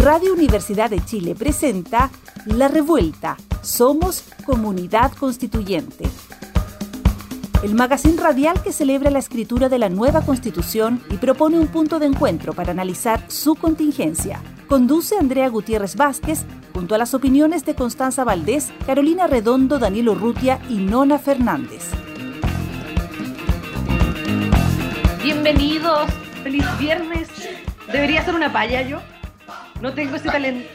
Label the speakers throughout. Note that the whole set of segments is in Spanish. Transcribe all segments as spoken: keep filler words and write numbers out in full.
Speaker 1: Radio Universidad de Chile presenta La Revuelta. Somos Comunidad Constituyente. El magazín radial que celebra la escritura de la nueva Constitución y propone un punto de encuentro para analizar su contingencia. Conduce Andrea Gutiérrez Vázquez, junto a las opiniones de Constanza Valdés, Carolina Redondo, Daniel Urrutia y Nona Fernández.
Speaker 2: Bienvenidos, feliz viernes. ¿Debería ser una paya yo? No tengo ese talento.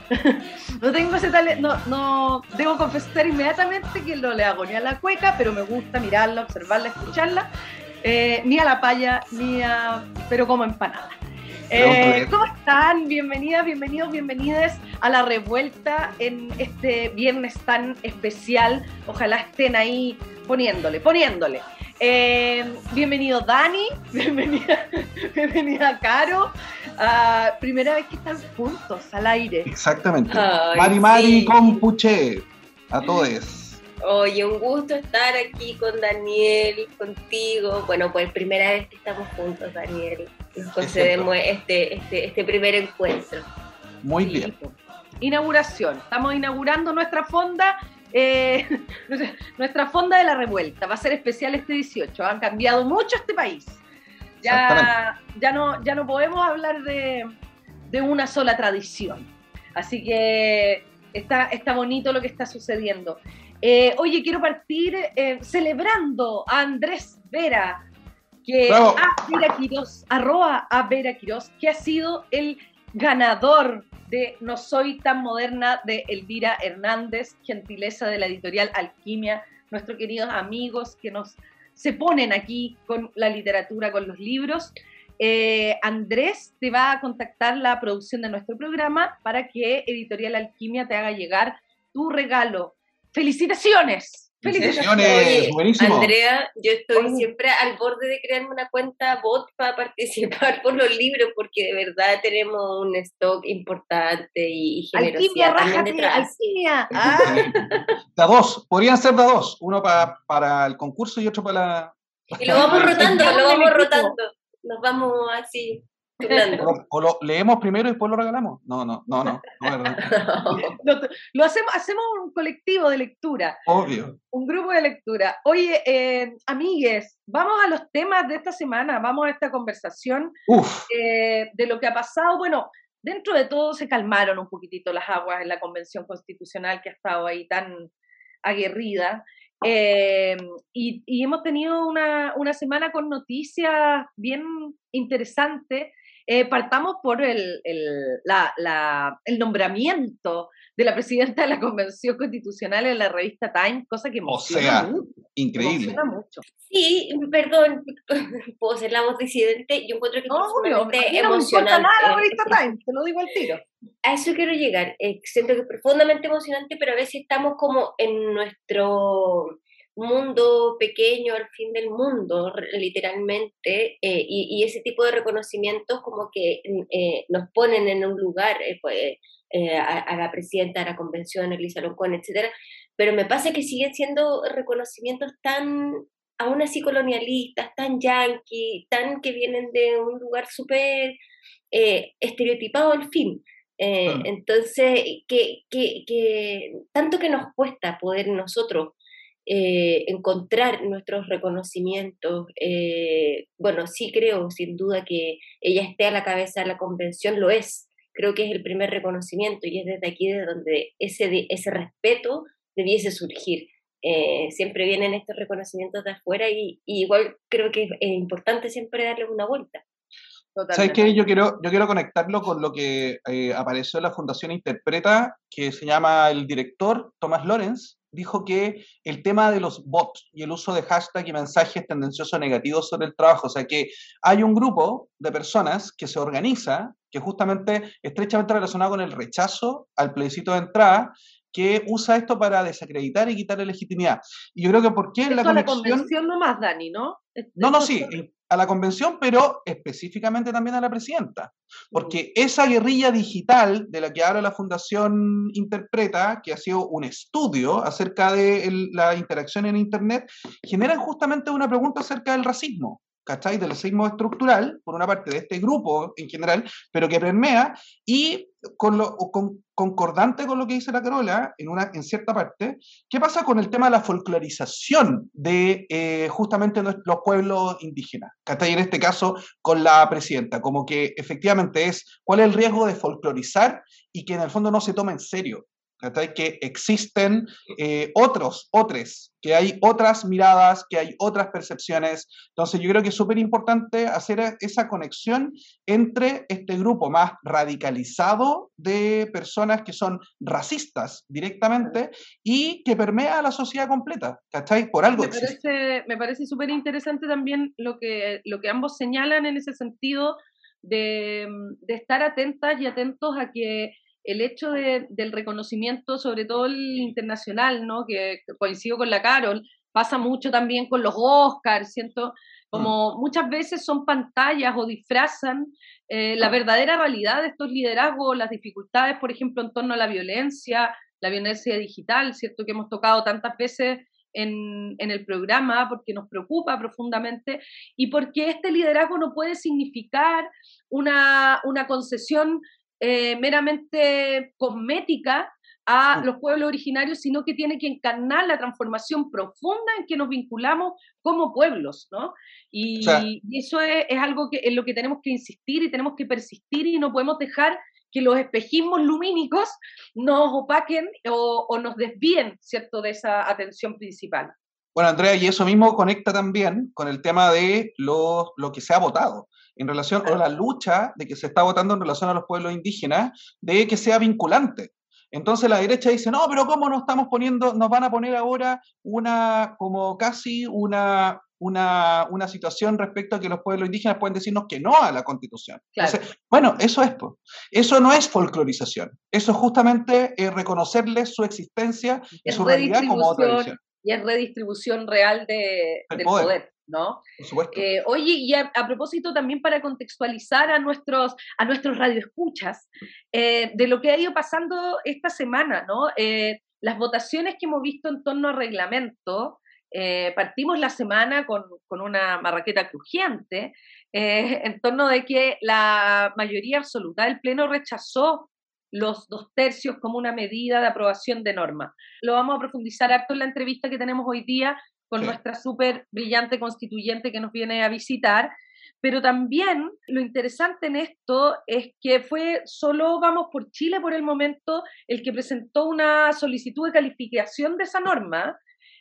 Speaker 2: No tengo ese talento. No, no, debo confesar inmediatamente que no le hago ni a la cueca, pero me gusta mirarla, observarla, escucharla. Eh, ni a la paya, ni a... pero como empanada. Eh, ¿Cómo están? Bienvenidas, bienvenidos, bienvenidas a La Revuelta en este viernes tan especial. Ojalá estén ahí poniéndole, poniéndole. Eh, bienvenido Dani, bienvenida, bienvenida Caro. Uh, primera vez que están juntos al aire.
Speaker 3: Exactamente.
Speaker 4: Ay,
Speaker 3: Mari Mari
Speaker 4: sí.
Speaker 3: con Puché. A todos.
Speaker 4: Oye, un gusto estar aquí con Daniel, contigo. Bueno, pues primera vez que estamos juntos, Daniel. Nos concedemos este, este, este primer encuentro.
Speaker 3: Muy
Speaker 2: Sí.
Speaker 3: bien.
Speaker 2: Inauguración. Estamos inaugurando nuestra fonda. Eh, nuestra fonda de La Revuelta. Va a ser especial este dieciocho. Han cambiado mucho este país. Ya, ya, no, ya no podemos hablar de, de una sola tradición. Así que está, está bonito lo que está sucediendo. Eh, oye, quiero partir eh, celebrando a Andrés Vera, que
Speaker 3: ¡Bravo!
Speaker 2: a Vera Quirós, arroba a Vera Quirós, que ha sido el ganador de No Soy Tan Moderna de Elvira Hernández, gentileza de la editorial Alquimia, nuestros queridos amigos que nos se ponen aquí con la literatura, con los libros. Eh, Andrés te va a contactar la producción de nuestro programa para que Editorial Alquimia te haga llegar tu regalo. ¡Felicitaciones!
Speaker 3: ¡Felicitaciones!
Speaker 4: Oye,
Speaker 3: Buenísimo.
Speaker 4: Andrea, yo estoy
Speaker 2: Oye.
Speaker 4: siempre al borde de crearme una cuenta bot para participar por los libros, porque de verdad tenemos un stock importante y, y
Speaker 2: Alquimia,
Speaker 4: generosidad también
Speaker 2: rájate,
Speaker 4: detrás.
Speaker 2: Alquimia. Ah,
Speaker 3: De a dos. Podrían ser de a dos. Uno pa, para el concurso y otro para la...
Speaker 4: Y lo vamos rotando,
Speaker 2: Estamos
Speaker 4: lo
Speaker 2: en
Speaker 4: vamos
Speaker 2: equipo.
Speaker 4: rotando. Nos vamos así, turnando.
Speaker 3: O, o lo leemos primero y después lo regalamos. No, no, no, no. no verdad.
Speaker 2: lo, lo hacemos, hacemos un colectivo de lectura.
Speaker 3: Obvio.
Speaker 2: Un grupo de lectura. Oye, eh, amigues, vamos a los temas de esta semana, vamos a esta conversación
Speaker 3: Uf.
Speaker 2: eh, de lo que ha pasado. Bueno, dentro de todo se calmaron un poquitito las aguas en la Convención Constitucional que ha estado ahí tan aguerrida. Eh, y, y hemos tenido una, una semana con noticias bien interesantes. Eh, partamos por el, el, la, la, el nombramiento de la presidenta de la Convención Constitucional en la revista Time, cosa que emociona
Speaker 3: O sea,
Speaker 2: mucho.
Speaker 3: increíble.
Speaker 2: Emociona mucho.
Speaker 4: Sí, perdón, puedo ser la voz disidente. Yo encuentro que
Speaker 2: No,
Speaker 4: es
Speaker 2: obvio, a mí
Speaker 4: profundamente
Speaker 2: no me importa
Speaker 4: emocionante.
Speaker 2: nada la revista Time, te lo digo al tiro.
Speaker 4: A eso quiero llegar. Eh, siento que es profundamente emocionante, pero a veces estamos como en nuestro mundo pequeño, al fin del mundo, literalmente, eh, y, y ese tipo de reconocimientos como que eh, nos ponen en un lugar, eh, pues, eh, a, a la presidenta de la convención, Elisa Loncón, etcétera, pero me pasa que siguen siendo reconocimientos tan, aún así colonialistas, tan yanqui, tan que vienen de un lugar súper eh, estereotipado al fin. Eh,
Speaker 3: Mm.
Speaker 4: Entonces, que, que, que tanto que nos cuesta poder nosotros Eh, encontrar nuestros reconocimientos. Eh, bueno, sí creo sin duda que ella esté a la cabeza de la convención, lo es, creo que es el primer reconocimiento y es desde aquí desde donde ese, de, ese respeto debiese surgir. Eh, siempre vienen estos reconocimientos de afuera y, y igual creo que es, es importante siempre darle una vuelta.
Speaker 3: ¿Sabes qué? Yo quiero, yo quiero conectarlo con lo que eh, apareció en la Fundación Interpreta, que se llama el director Tomás Lorenz, dijo que el tema de los bots y el uso de hashtag y mensajes tendenciosos negativos sobre el trabajo, o sea que hay un grupo de personas que se organiza, que justamente estrechamente relacionado con el rechazo al plebiscito de entrada, que usa esto para desacreditar y quitarle legitimidad. Y yo creo que por qué en la
Speaker 2: Esto a la
Speaker 3: conexión...
Speaker 2: convención nomás, Dani, ¿no?
Speaker 3: No, no,
Speaker 2: Esto-
Speaker 3: sí, a la convención, pero específicamente también a la presidenta. Porque esa guerrilla digital de la que habla la Fundación Interpreta, que ha sido un estudio acerca de el- la interacción en Internet, generan justamente una pregunta acerca del racismo. ¿cachai? Del racismo estructural, por una parte de este grupo en general, pero que permea, y con lo, con, concordante con lo que dice la Carola, en, una, en cierta parte, ¿qué pasa con el tema de la folclorización de eh, justamente los pueblos indígenas? ¿Cachai? En este caso, con la presidenta, como que efectivamente es, ¿cuál es el riesgo de folclorizar y que en el fondo no se toma en serio? ¿Cachai? Que existen eh, otros, otros, que hay otras miradas, que hay otras percepciones. Entonces yo creo que es súper importante hacer esa conexión entre este grupo más radicalizado de personas que son racistas directamente y que permea a la sociedad completa, ¿cachai? Por algo
Speaker 2: me
Speaker 3: existe.
Speaker 2: parece, me parece súper interesante también lo que, lo que ambos señalan en ese sentido de, de estar atentas y atentos a que el hecho de, del reconocimiento, sobre todo el internacional, ¿no? Que coincido con la Carol, pasa mucho también con los Oscars, siento como mm. muchas veces son pantallas o disfrazan eh, la verdadera realidad de estos liderazgos, las dificultades, por ejemplo, en torno a la violencia, la violencia digital, ¿cierto? Que hemos tocado tantas veces en, en el programa porque nos preocupa profundamente y porque este liderazgo no puede significar una, una concesión Eh, meramente cosmética a los pueblos originarios, sino que tiene que encarnar la transformación profunda en que nos vinculamos como pueblos, ¿no? Y, o sea, y eso es, es algo que, en lo que tenemos que insistir y tenemos que persistir y no podemos dejar que los espejismos lumínicos nos opaquen o, o nos desvíen, ¿cierto?, de esa atención principal.
Speaker 3: Bueno, Andrea, y eso mismo conecta también con el tema de lo, lo que se ha votado en relación a la lucha de que se está votando en relación a los pueblos indígenas, de que sea vinculante. Entonces la derecha dice, no, pero ¿cómo nos estamos poniendo, nos van a poner ahora una, como casi una, una, una situación respecto a que los pueblos indígenas pueden decirnos que no a la Constitución? Claro. Entonces, bueno, eso es, eso no es folclorización, eso es justamente eh, reconocerles su existencia y su realidad como otra visión.
Speaker 2: Y es redistribución real de, del poder. poder. ¿No?
Speaker 3: Por supuesto.
Speaker 2: Eh, oye, y a, a propósito también para contextualizar a nuestros, a nuestros radioescuchas eh, de lo que ha ido pasando esta semana, ¿no? Eh, las votaciones que hemos visto en torno al reglamento, eh, partimos la semana con, con una marraqueta crujiente eh, en torno de que la mayoría absoluta del Pleno rechazó los dos tercios como una medida de aprobación de norma. Lo vamos a profundizar harto en la entrevista que tenemos hoy día con sí. nuestra súper brillante constituyente que nos viene a visitar, pero también lo interesante en esto es que fue solo Vamos por Chile por el momento el que presentó una solicitud de calificación de esa norma,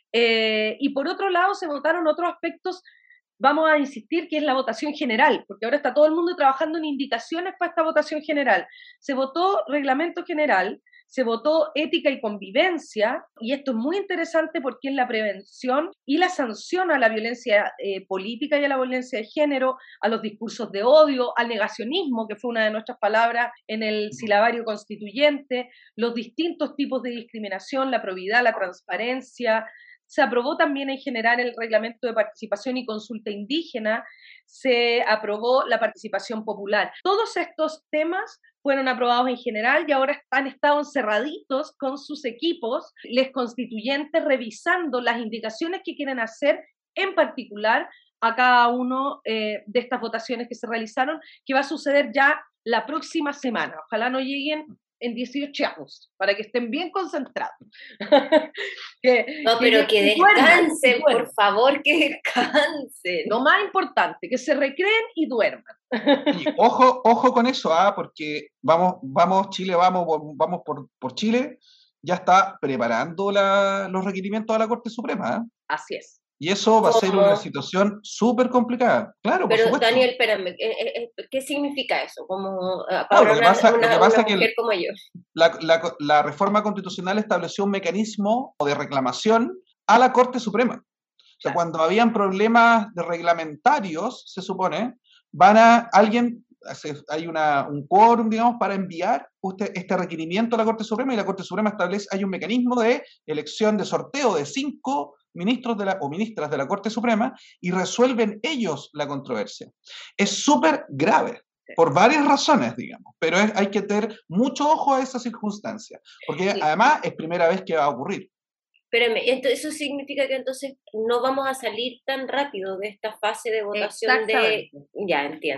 Speaker 2: eh, y por otro lado se votaron otros aspectos, vamos a insistir que es la votación general, porque ahora está todo el mundo trabajando en indicaciones para esta votación general. Se votó reglamento general, se votó ética y convivencia, y esto es muy interesante porque es la prevención y la sanción a la violencia eh, política y a la violencia de género, a los discursos de odio, al negacionismo, que fue una de nuestras palabras en el silabario constituyente, los distintos tipos de discriminación, la probidad, la transparencia. Se aprobó también en general el reglamento de participación y consulta indígena, se aprobó la participación popular. Todos estos temas fueron aprobados en general y ahora han estado encerraditos con sus equipos, les constituyentes, revisando las indicaciones que quieren hacer, en particular a cada uno eh, de estas votaciones que se realizaron, que va a suceder ya la próxima semana. Ojalá no lleguen en dieciocho años, para que estén bien concentrados.
Speaker 4: que, no, pero que, que descansen, por favor, que descansen.
Speaker 2: Lo más importante, que se recreen y duerman.
Speaker 3: Y ojo, ojo con eso, ¿ah? Porque vamos, vamos, Chile, vamos, vamos por, por Chile, ya está preparando la, los requerimientos a la Corte Suprema. ¿eh?
Speaker 2: Así es.
Speaker 3: Y eso va a ser una situación súper complicada. Claro,
Speaker 4: pero,
Speaker 3: por supuesto.
Speaker 4: Daniel, espérame, ¿qué significa eso? Como
Speaker 3: para no, lo que
Speaker 4: una,
Speaker 3: pasa,
Speaker 4: una,
Speaker 3: lo que pasa
Speaker 4: una
Speaker 3: que
Speaker 4: mujer como yo.
Speaker 3: La, la, la reforma constitucional estableció un mecanismo de reclamación a la Corte Suprema. O sea, claro. Cuando habían problemas de reglamentarios, se supone, van a alguien, hay una, un quórum, digamos, para enviar usted este requerimiento a la Corte Suprema, y la Corte Suprema establece, hay un mecanismo de elección de sorteo de cinco ministros de la, o ministras de la Corte Suprema, y resuelven ellos la controversia. Es súper grave, por varias razones, digamos, pero es, hay que tener mucho ojo a esa circunstancia, porque sí. además es primera vez que va a ocurrir.
Speaker 4: Espérame, eso significa que entonces no vamos a salir tan rápido de esta fase de votación de... Ya, entiendo.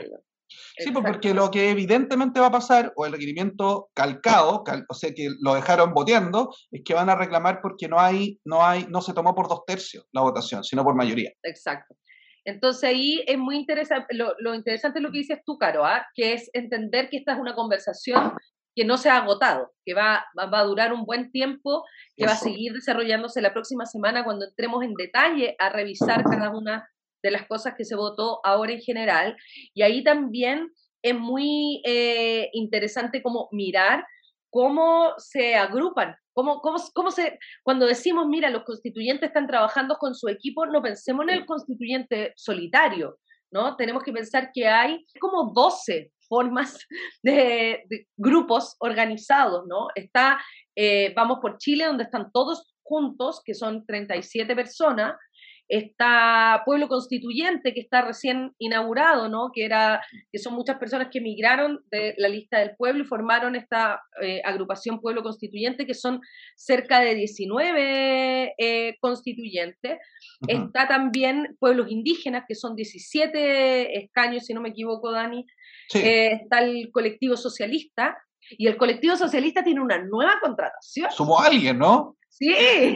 Speaker 3: Sí, pues porque lo que evidentemente va a pasar, o el requerimiento calcado, cal, o sea que lo dejaron boteando, es que van a reclamar porque no hay, no hay, no se tomó por dos tercios la votación, sino por mayoría.
Speaker 2: Exacto. Entonces ahí es muy interesante, lo, lo interesante es lo que dices tú, Caro, ¿eh? Que es entender que esta es una conversación que no se ha agotado, que va, va, va a durar un buen tiempo, que Eso. va a seguir desarrollándose la próxima semana cuando entremos en detalle a revisar cada una de las cosas que se votó ahora en general. Y ahí también es muy eh, interesante como mirar cómo se agrupan, cómo, cómo, cómo se, cuando decimos, mira, los constituyentes están trabajando con su equipo, no pensemos en el constituyente solitario, ¿no? Tenemos que pensar que hay como doce formas de, de grupos organizados, ¿no? Está eh, Vamos por Chile, donde están todos juntos, que son treinta y siete personas. Está Pueblo Constituyente, que está recién inaugurado, ¿no? Que, era, que son muchas personas que emigraron de la lista del pueblo y formaron esta eh, agrupación Pueblo Constituyente, que son cerca de diecinueve eh, constituyentes. Uh-huh. Está también Pueblos Indígenas, que son diecisiete escaños, si no me equivoco, Dani. Sí. Eh, está el Colectivo Socialista, y el Colectivo Socialista tiene una nueva contratación.
Speaker 3: Sumó a alguien, ¿no?
Speaker 2: Sí,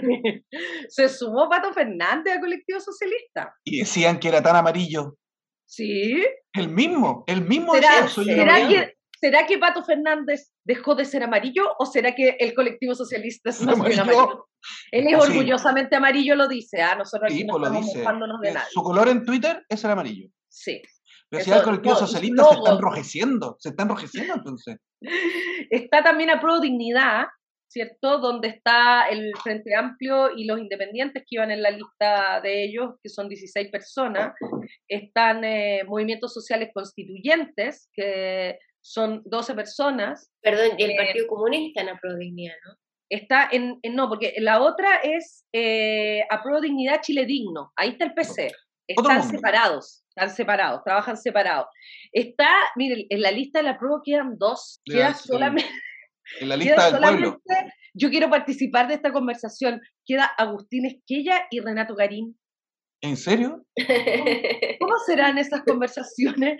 Speaker 2: se sumó Pato Fernández al Colectivo Socialista.
Speaker 3: Y decían que era tan amarillo.
Speaker 2: Sí.
Speaker 3: El mismo, el mismo
Speaker 2: ¿Será,
Speaker 3: decía, soy
Speaker 2: ¿será, que, ¿Será que Pato Fernández dejó de ser amarillo o será que el Colectivo Socialista es más bien amarillo? Él es orgullosamente amarillo, lo dice, ¿ah? Nosotros aquí sí, no
Speaker 3: pues
Speaker 2: estamos mojándonos de nadie.
Speaker 3: Su color en Twitter es el amarillo.
Speaker 2: Sí.
Speaker 3: Pero si el Colectivo no, Socialista se está enrojeciendo, se está enrojeciendo entonces.
Speaker 2: Está también a Pro Dignidad, ¿cierto? Donde está el Frente Amplio y los independientes que iban en la lista de ellos, que son dieciséis personas. Están eh, movimientos sociales constituyentes, que son doce personas.
Speaker 4: Perdón, y el Partido eh, Comunista en Apro Dignidad, ¿no?
Speaker 2: Está en, en, no, porque la otra es eh, Apro Dignidad Chile Digno. Ahí está el P C. Están separados, están separados, trabajan separados. Está, miren, en la lista de la prueba quedan dos,
Speaker 3: sí,
Speaker 2: queda
Speaker 3: sí.
Speaker 2: solamente...
Speaker 3: En la lista del pueblo.
Speaker 2: Yo quiero participar de esta conversación. Queda Agustín Esquella y Renato Garín.
Speaker 3: ¿En serio?
Speaker 2: ¿Cómo, cómo serán esas conversaciones?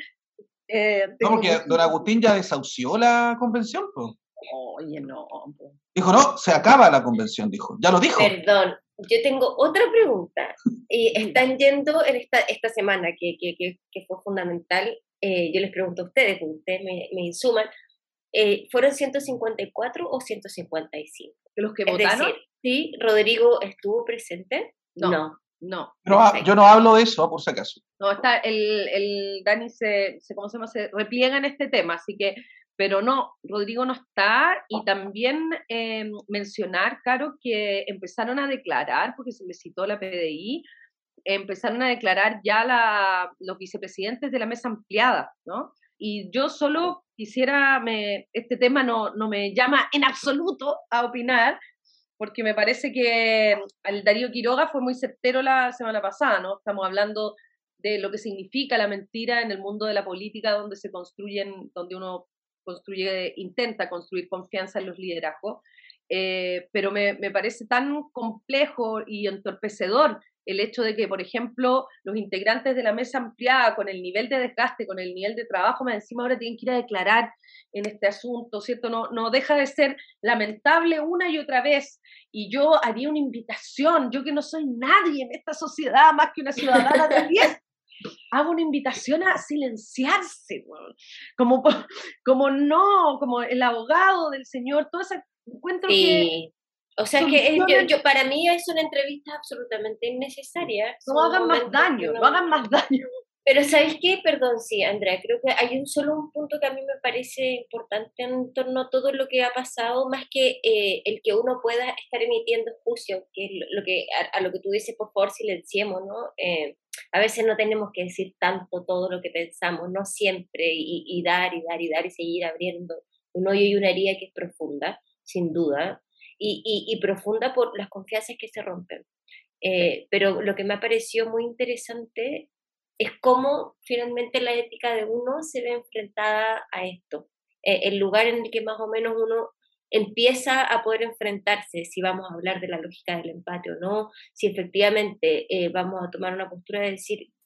Speaker 3: Eh, no, porque mucho... don Agustín ya desahució la convención, pues.
Speaker 2: Oye, no. Po.
Speaker 3: Dijo, no, se acaba la convención, dijo. Ya lo dijo.
Speaker 4: Perdón, yo tengo otra pregunta. Y están yendo en esta, esta semana, que, que, que, que fue fundamental. Eh, yo les pregunto a ustedes, porque ustedes me, me insuman. Eh, ¿Fueron ciento cincuenta y cuatro o ciento cincuenta y cinco?
Speaker 2: ¿Los que
Speaker 4: es
Speaker 2: votaron?
Speaker 4: Decir, ¿sí? ¿Rodrigo estuvo presente?
Speaker 2: No. no. No,
Speaker 3: no yo no hablo de eso, por si acaso.
Speaker 2: No, está, el, el Dani se, se, ¿cómo se llama? Se repliega en este tema, así que, pero no, Rodrigo no está, y también eh, mencionar, Caro, que empezaron a declarar, porque se les citó la P D I, empezaron a declarar ya la, los vicepresidentes de la mesa ampliada, ¿no? Y yo solo quisiera, me, este tema no, no me llama en absoluto a opinar, porque me parece que el Darío Quiroga fue muy certero la semana pasada, ¿no? Estamos hablando de lo que significa la mentira en el mundo de la política, donde se construyen, donde uno construye, intenta construir confianza en los liderazgos, eh, pero me, me parece tan complejo y entorpecedor el hecho de que, por ejemplo, los integrantes de la mesa ampliada, con el nivel de desgaste, con el nivel de trabajo, más encima ahora tienen que ir a declarar en este asunto, ¿cierto? No, no deja de ser lamentable una y otra vez. Y yo haría una invitación, yo que no soy nadie en esta sociedad, más que una ciudadana de diez, hago una invitación a silenciarse, como, como no, como el abogado del señor, todo ese encuentro
Speaker 4: sí.
Speaker 2: que...
Speaker 4: O sea que yo, yo, para mí es una entrevista absolutamente innecesaria.
Speaker 2: No hagan más daño, no... no hagan más daño.
Speaker 4: Pero ¿sabes qué? Perdón, sí, Andrea, creo que hay un solo un punto que a mí me parece importante en torno a todo lo que ha pasado, más que eh, el que uno pueda estar emitiendo juicio, que es lo que, a, a lo que tú dices, por favor, silenciemos, ¿no? Eh, a veces no tenemos que decir tanto todo lo que pensamos, no siempre, y, y dar y dar y dar y seguir abriendo un hoyo y una herida que es profunda, sin duda, y, y, y profunda por las confianzas que se rompen. Eh, pero lo que me ha parecido muy interesante es cómo finalmente la ética de uno se ve enfrentada a esto. Eh, el lugar en el que más o menos uno empieza a poder enfrentarse, si vamos a hablar de la lógica del empate o no, si efectivamente eh, vamos a tomar una postura de decir,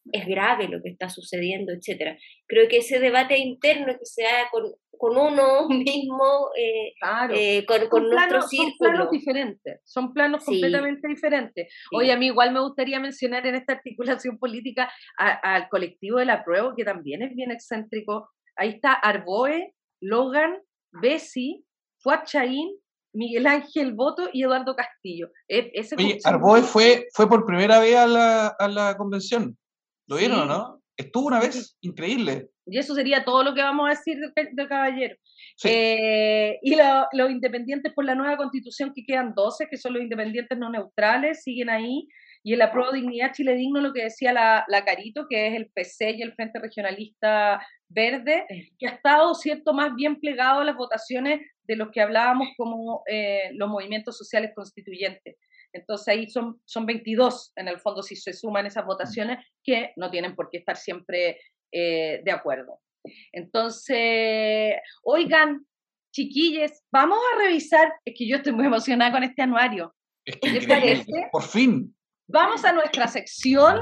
Speaker 4: es grave lo que está sucediendo, etcétera. Creo que ese debate interno que se haga con, con uno mismo, eh,
Speaker 2: claro.
Speaker 4: eh, con,
Speaker 2: son
Speaker 4: con
Speaker 2: planos,
Speaker 4: nuestro
Speaker 2: son
Speaker 4: círculo.
Speaker 2: planos diferentes, son planos
Speaker 4: Sí.
Speaker 2: completamente diferentes.
Speaker 4: Sí.
Speaker 2: Oye, a mí igual me gustaría mencionar en esta articulación política a, al colectivo del apruebo, que también es bien excéntrico. Ahí está Arboe, Logan, Bessi, Fuad Chaín, Miguel Ángel Boto y Eduardo Castillo. E, ese
Speaker 3: Oye, Arboe fue, fue por primera vez a la, a la convención. ¿Lo vieron o
Speaker 2: sí.
Speaker 3: no? Estuvo una
Speaker 2: sí.
Speaker 3: vez, increíble.
Speaker 2: Y eso sería todo lo que vamos a decir del de caballero.
Speaker 3: Sí.
Speaker 2: Eh, y lo, los independientes por la nueva constitución, que quedan doce, que son los independientes no neutrales, siguen ahí. Y el apruebo Dignidad Chile Digno, lo que decía la, la Carito, que es el P C y el Frente Regionalista Verde, que ha estado, cierto, más bien plegado a las votaciones de los que hablábamos como eh, los movimientos sociales constituyentes. Entonces ahí son, son veintidós, en el fondo, si se suman esas votaciones, que no tienen por qué estar siempre eh, de acuerdo. Entonces, oigan, chiquilles, vamos a revisar, es que yo estoy muy emocionada con este anuario.
Speaker 3: Es que
Speaker 2: ¿Les parece?
Speaker 3: por fin.
Speaker 2: Vamos a nuestra sección.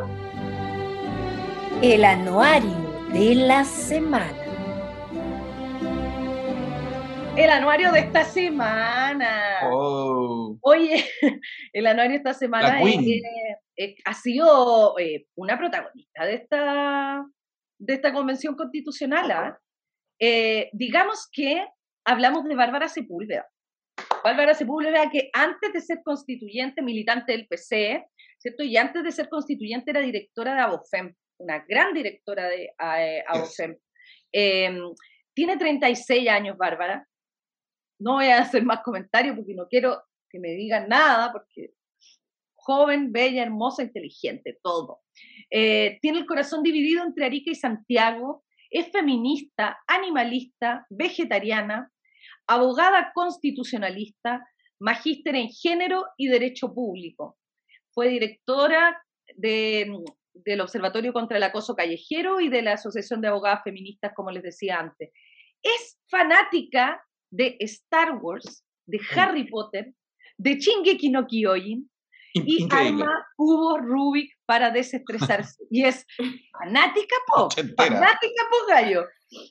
Speaker 5: El anuario de la semana.
Speaker 2: El anuario de esta semana.
Speaker 3: Oh.
Speaker 2: Oye, el anuario de esta semana es, es, ha sido eh, una protagonista de esta, de esta convención constitucional. ¿eh? Eh, digamos que hablamos de Bárbara Sepúlveda. Bárbara Sepúlveda, que antes de ser constituyente, militante del P C, ¿cierto? Y antes de ser constituyente era directora de Abofem, una gran directora de eh, Abofem. Eh, tiene treinta y seis años, Bárbara. No voy a hacer más comentarios porque no quiero que me digan nada, porque joven, bella, hermosa, inteligente, todo. Eh, tiene el corazón dividido entre Arica y Santiago, es feminista, animalista, vegetariana, abogada constitucionalista, magíster en género y derecho público. Fue directora de, del Observatorio contra el Acoso Callejero y de la Asociación de Abogadas Feministas, como les decía antes. Es fanática de Star Wars, de Harry Potter, de Shingeki no Kyojin, y
Speaker 3: Increíble.
Speaker 2: arma cubos Rubik para desestresarse. Y es fanática, po, fanática, po, gallo.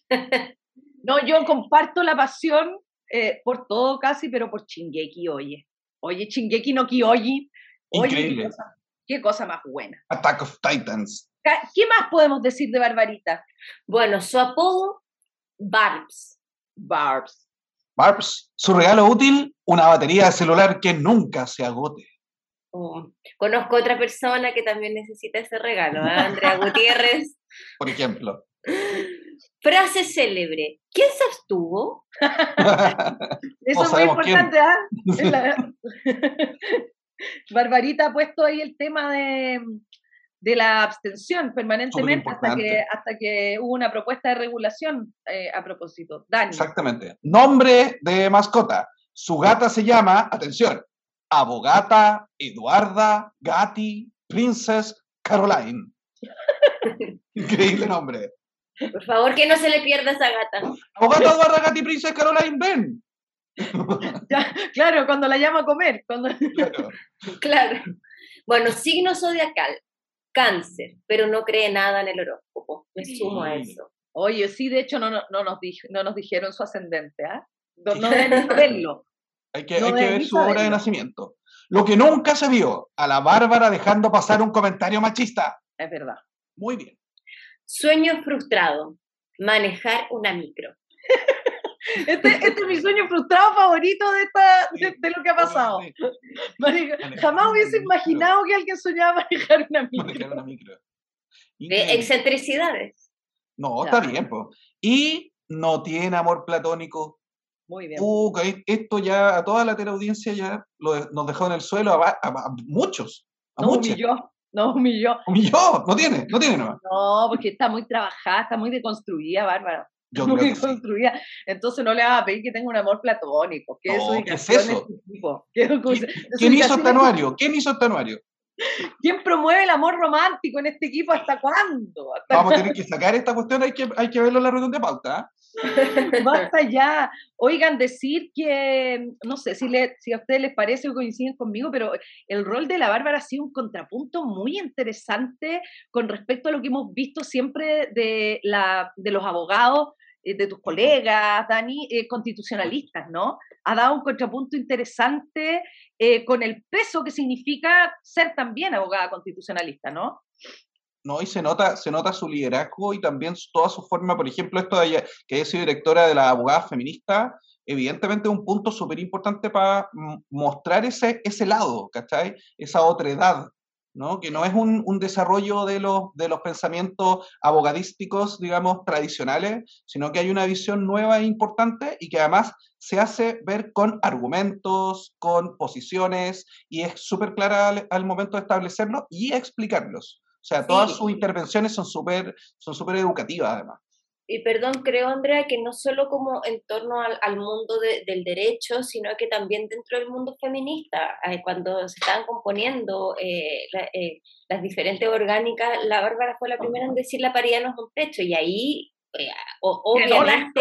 Speaker 2: No, yo comparto la pasión eh, por todo casi, pero por Shingeki, oye. Oye, Shingeki no Kyojin. Oye,
Speaker 3: Increíble.
Speaker 2: Qué cosa, qué cosa más buena.
Speaker 3: Attack of Titans.
Speaker 2: ¿Qué más podemos decir de Barbarita?
Speaker 4: Bueno, su apodo, Barbs.
Speaker 2: Barbs.
Speaker 3: Barbs, su regalo útil, una batería de celular que nunca se agote.
Speaker 4: Oh, conozco otra persona que también necesita ese regalo, ¿eh? Andrea Gutiérrez.
Speaker 3: Por ejemplo.
Speaker 4: Frase célebre. ¿Quién se abstuvo?
Speaker 2: Eso es muy importante, ¿ah? ¿eh? La... Barbarita ha puesto ahí el tema de, de la abstención permanentemente hasta que, hasta que hubo una propuesta de regulación eh, a propósito. Dani.
Speaker 3: Exactamente. Nombre de mascota. Su gata se llama, atención, Abogata Eduarda Gatti Princess Caroline. Increíble nombre.
Speaker 4: Por favor, que no se le pierda esa gata.
Speaker 3: Abogata Eduarda Gatti Princess Caroline, ven.
Speaker 2: Ya, claro, cuando la llama a comer. Cuando...
Speaker 3: Claro.
Speaker 4: Claro. Bueno, signo zodiacal, Cáncer, pero no cree nada en el horóscopo. Me sumo a eso.
Speaker 2: Oye, sí, de hecho no, no, no, nos, dij, no nos dijeron su ascendente, ¿ah? ¿eh? No, no deben saberlo.
Speaker 3: Hay que,
Speaker 2: no
Speaker 3: hay que ver su hora de nacimiento. Lo que nunca se vio, a la Bárbara dejando pasar un comentario machista.
Speaker 2: Es verdad.
Speaker 3: Muy bien.
Speaker 4: Sueño frustrado, manejar una micro.
Speaker 2: Este, este es mi sueño frustrado favorito de, esta, de, de lo que ha pasado. Maneja, jamás hubiese imaginado que alguien soñaba manejar una micro.
Speaker 3: Manejar una micro.
Speaker 4: De excentricidades.
Speaker 3: No, está bien, pues. Y no tiene amor platónico.
Speaker 2: Muy bien.
Speaker 3: Uh, esto ya a toda la teleaudiencia ya lo, nos dejó en el suelo a, a, a muchos. A
Speaker 2: nos
Speaker 3: muchos.
Speaker 2: humilló, nos humilló.
Speaker 3: Humilló, no tiene, no tiene nomás.
Speaker 2: No, porque está muy trabajada, está muy deconstruida, Bárbara.
Speaker 3: Yo
Speaker 2: muy
Speaker 3: creo que
Speaker 2: deconstruida. Sí. Entonces no le vas a pedir que tenga un amor platónico. ¿Qué,
Speaker 3: no,
Speaker 2: es,
Speaker 3: ¿qué es eso?
Speaker 2: ¿Qué,
Speaker 3: ¿Quién, ¿quién hizo este anuario? ¿Quién hizo este anuario?
Speaker 2: ¿Quién promueve el amor romántico en este equipo? ¿Hasta cuándo? ¿Hasta
Speaker 3: Vamos a tener que sacar esta cuestión, hay que, hay que verlo en la reunión de pauta. ¿eh?
Speaker 2: Basta ya. Oigan, decir que, no sé si, le, si a ustedes les parece o coinciden conmigo, pero el rol de la Bárbara ha sido un contrapunto muy interesante con respecto a lo que hemos visto siempre de, la, de los abogados, eh, de tus colegas, Dani, eh, constitucionalistas, ¿no? Ha dado un contrapunto interesante eh, con el peso que significa ser también abogada constitucionalista, ¿no?
Speaker 3: No, y se nota, se nota su liderazgo y también toda su forma, por ejemplo, esto de ella, que haya sido directora de la abogada feminista, evidentemente es un punto súper importante para mostrar ese, ese lado, ¿cachai? Esa otredad, ¿no? Que no es un, un desarrollo de los, de los pensamientos abogadísticos, digamos, tradicionales, sino que hay una visión nueva e importante y que además se hace ver con argumentos, con posiciones, y es súper clara al, al momento de establecerlo y explicarlos. O sea, todas sí. sus intervenciones son súper son súper educativas, además.
Speaker 4: Y perdón, creo, Andrea, que no solo como en torno al, al mundo de, del derecho, sino que también dentro del mundo feminista, eh, cuando se estaban componiendo eh, la, eh, las diferentes orgánicas, la Bárbara fue la primera en decir la paridad no es un techo, y ahí, eh, obviamente,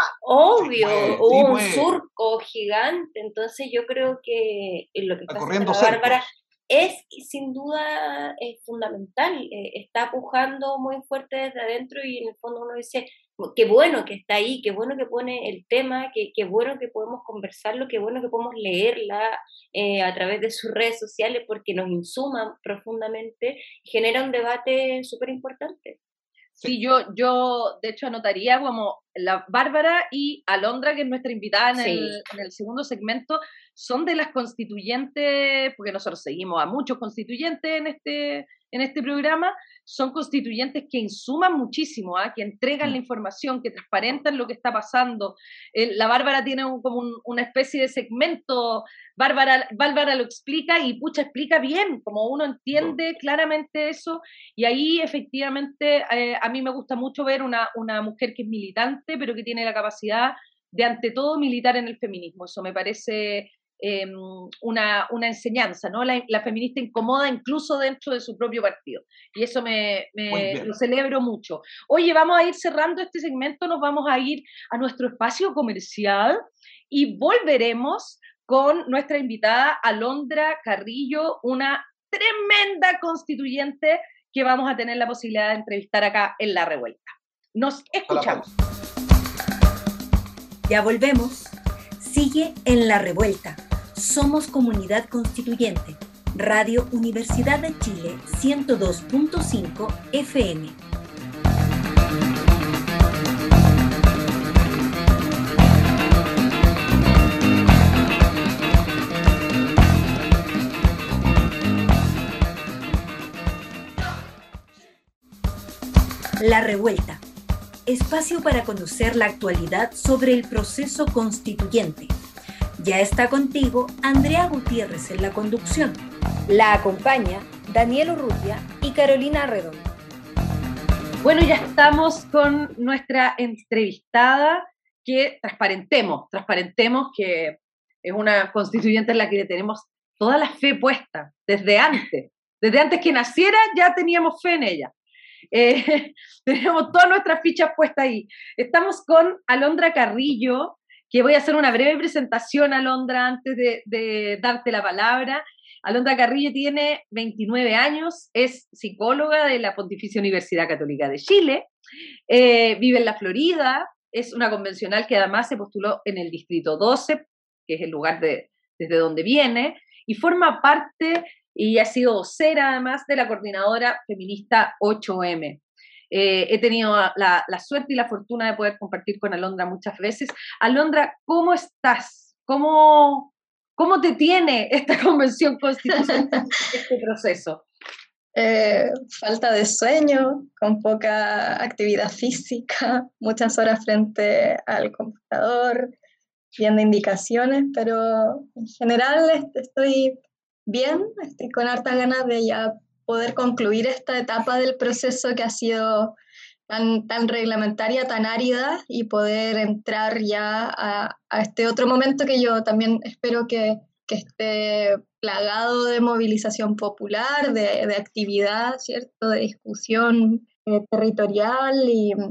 Speaker 4: obvio, sí, hubo sí, un surco gigante, entonces yo creo que lo que está haciendo la Bárbara es sin duda eh, fundamental, eh, está pujando muy fuerte desde adentro y en el fondo uno dice, qué bueno que está ahí, qué bueno que pone el tema, qué, qué bueno que podemos conversarlo, qué bueno que podemos leerla eh, a través de sus redes sociales porque nos insuman profundamente y genera un debate súper importante.
Speaker 2: Sí, yo, yo de hecho anotaría como la Bárbara y Alondra, que es nuestra invitada en, sí. el, en el segundo segmento, son de las constituyentes, porque nosotros seguimos a muchos constituyentes en este, en este programa, son constituyentes que insuman muchísimo, ¿eh? Que entregan mm. la información, que transparentan lo que está pasando. Eh, la Bárbara tiene un, como un, una especie de segmento, Bárbara, Bárbara lo explica y pucha, explica bien, como uno entiende mm. claramente eso, y ahí efectivamente eh, a mí me gusta mucho ver una, una mujer que es militante, pero que tiene la capacidad de ante todo militar en el feminismo. Eso me parece eh, una, una enseñanza, ¿no? La, la feminista incomoda incluso dentro de su propio partido. Y eso me, me lo celebro mucho. Oye, vamos a ir cerrando este segmento, nos vamos a ir a nuestro espacio comercial y volveremos con nuestra invitada Alondra Carrillo, una tremenda constituyente que vamos a tener la posibilidad de entrevistar acá en La Revuelta. Nos escuchamos.
Speaker 5: Ya volvemos. Sigue en La Revuelta. Somos Comunidad Constituyente. Radio Universidad de Chile ciento dos punto cinco F M. La Revuelta. Espacio para conocer la actualidad sobre el proceso constituyente. Ya está contigo Andrea Gutiérrez en la conducción. La acompaña Daniel Urrutia y Carolina Redondo.
Speaker 2: Bueno, ya estamos con nuestra entrevistada, que transparentemos, transparentemos que es una constituyente en la que le tenemos toda la fe puesta, desde antes. Desde antes que naciera ya teníamos fe en ella. Eh, tenemos todas nuestras fichas puestas ahí. Estamos con Alondra Carrillo, que voy a hacer una breve presentación, Alondra, antes de, de darte la palabra. Alondra Carrillo tiene veintinueve años, es psicóloga de la Pontificia Universidad Católica de Chile, eh, vive en la Florida, es una convencional que además se postuló en el Distrito doce, que es el lugar de, desde donde viene, y forma parte y ha sido vocera además de la coordinadora feminista ocho eme. Eh, he tenido la, la suerte y la fortuna de poder compartir con Alondra muchas veces. Alondra, ¿cómo estás? ¿Cómo, cómo te tiene esta convención constitucional, este proceso?
Speaker 6: Eh, falta de sueño, con poca actividad física, muchas horas frente al computador, viendo indicaciones, pero en general estoy bien, estoy con hartas ganas de ya poder concluir esta etapa del proceso que ha sido tan, tan reglamentaria, tan árida, y poder entrar ya a, a este otro momento que yo también espero que, que esté plagado de movilización popular, de, de actividad, ¿cierto?, de discusión eh, territorial y,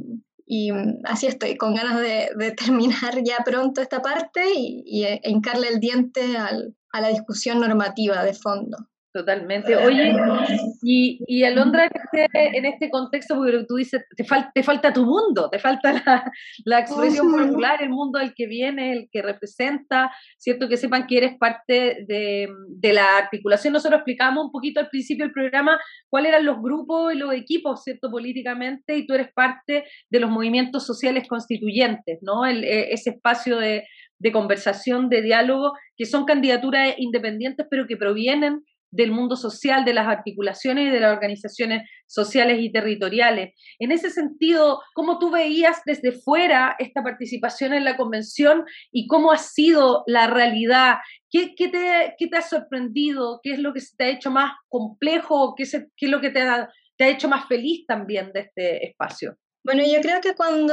Speaker 6: y así estoy, con ganas de, de terminar ya pronto esta parte y, y e hincarle el diente al, a la discusión normativa de fondo.
Speaker 2: Totalmente. Oye, y, y Alondra, en este, en este contexto, porque tú dices, te, fal, te falta tu mundo, te falta la, la expresión
Speaker 6: Uh-huh.
Speaker 2: popular, el mundo del que viene, el que representa, ¿cierto? Que sepan que eres parte de, de la articulación. Nosotros explicamos un poquito al principio del programa cuáles eran los grupos y los equipos, ¿cierto? Políticamente, y tú eres parte de los movimientos sociales constituyentes, ¿no? El, ese espacio de, de conversación, de diálogo, que son candidaturas independientes, pero que provienen del mundo social, de las articulaciones y de las organizaciones sociales y territoriales. En ese sentido, ¿cómo tú veías desde fuera esta participación en la convención y cómo ha sido la realidad? ¿Qué, qué, te, qué te ha sorprendido? ¿Qué es lo que se te ha hecho más complejo? ¿Qué, se, qué es lo que te ha, te ha hecho más feliz también de este espacio?
Speaker 6: Bueno, yo creo que cuando,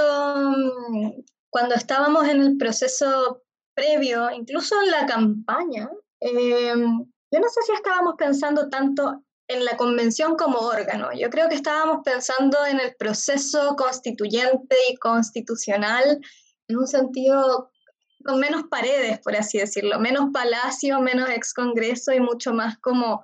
Speaker 6: cuando estábamos en el proceso previo, incluso en la campaña, eh, yo no sé si estábamos pensando tanto en la convención como órgano. Yo creo que estábamos pensando en el proceso constituyente y constitucional en un sentido con menos paredes, por así decirlo, menos palacio, menos excongreso y mucho más como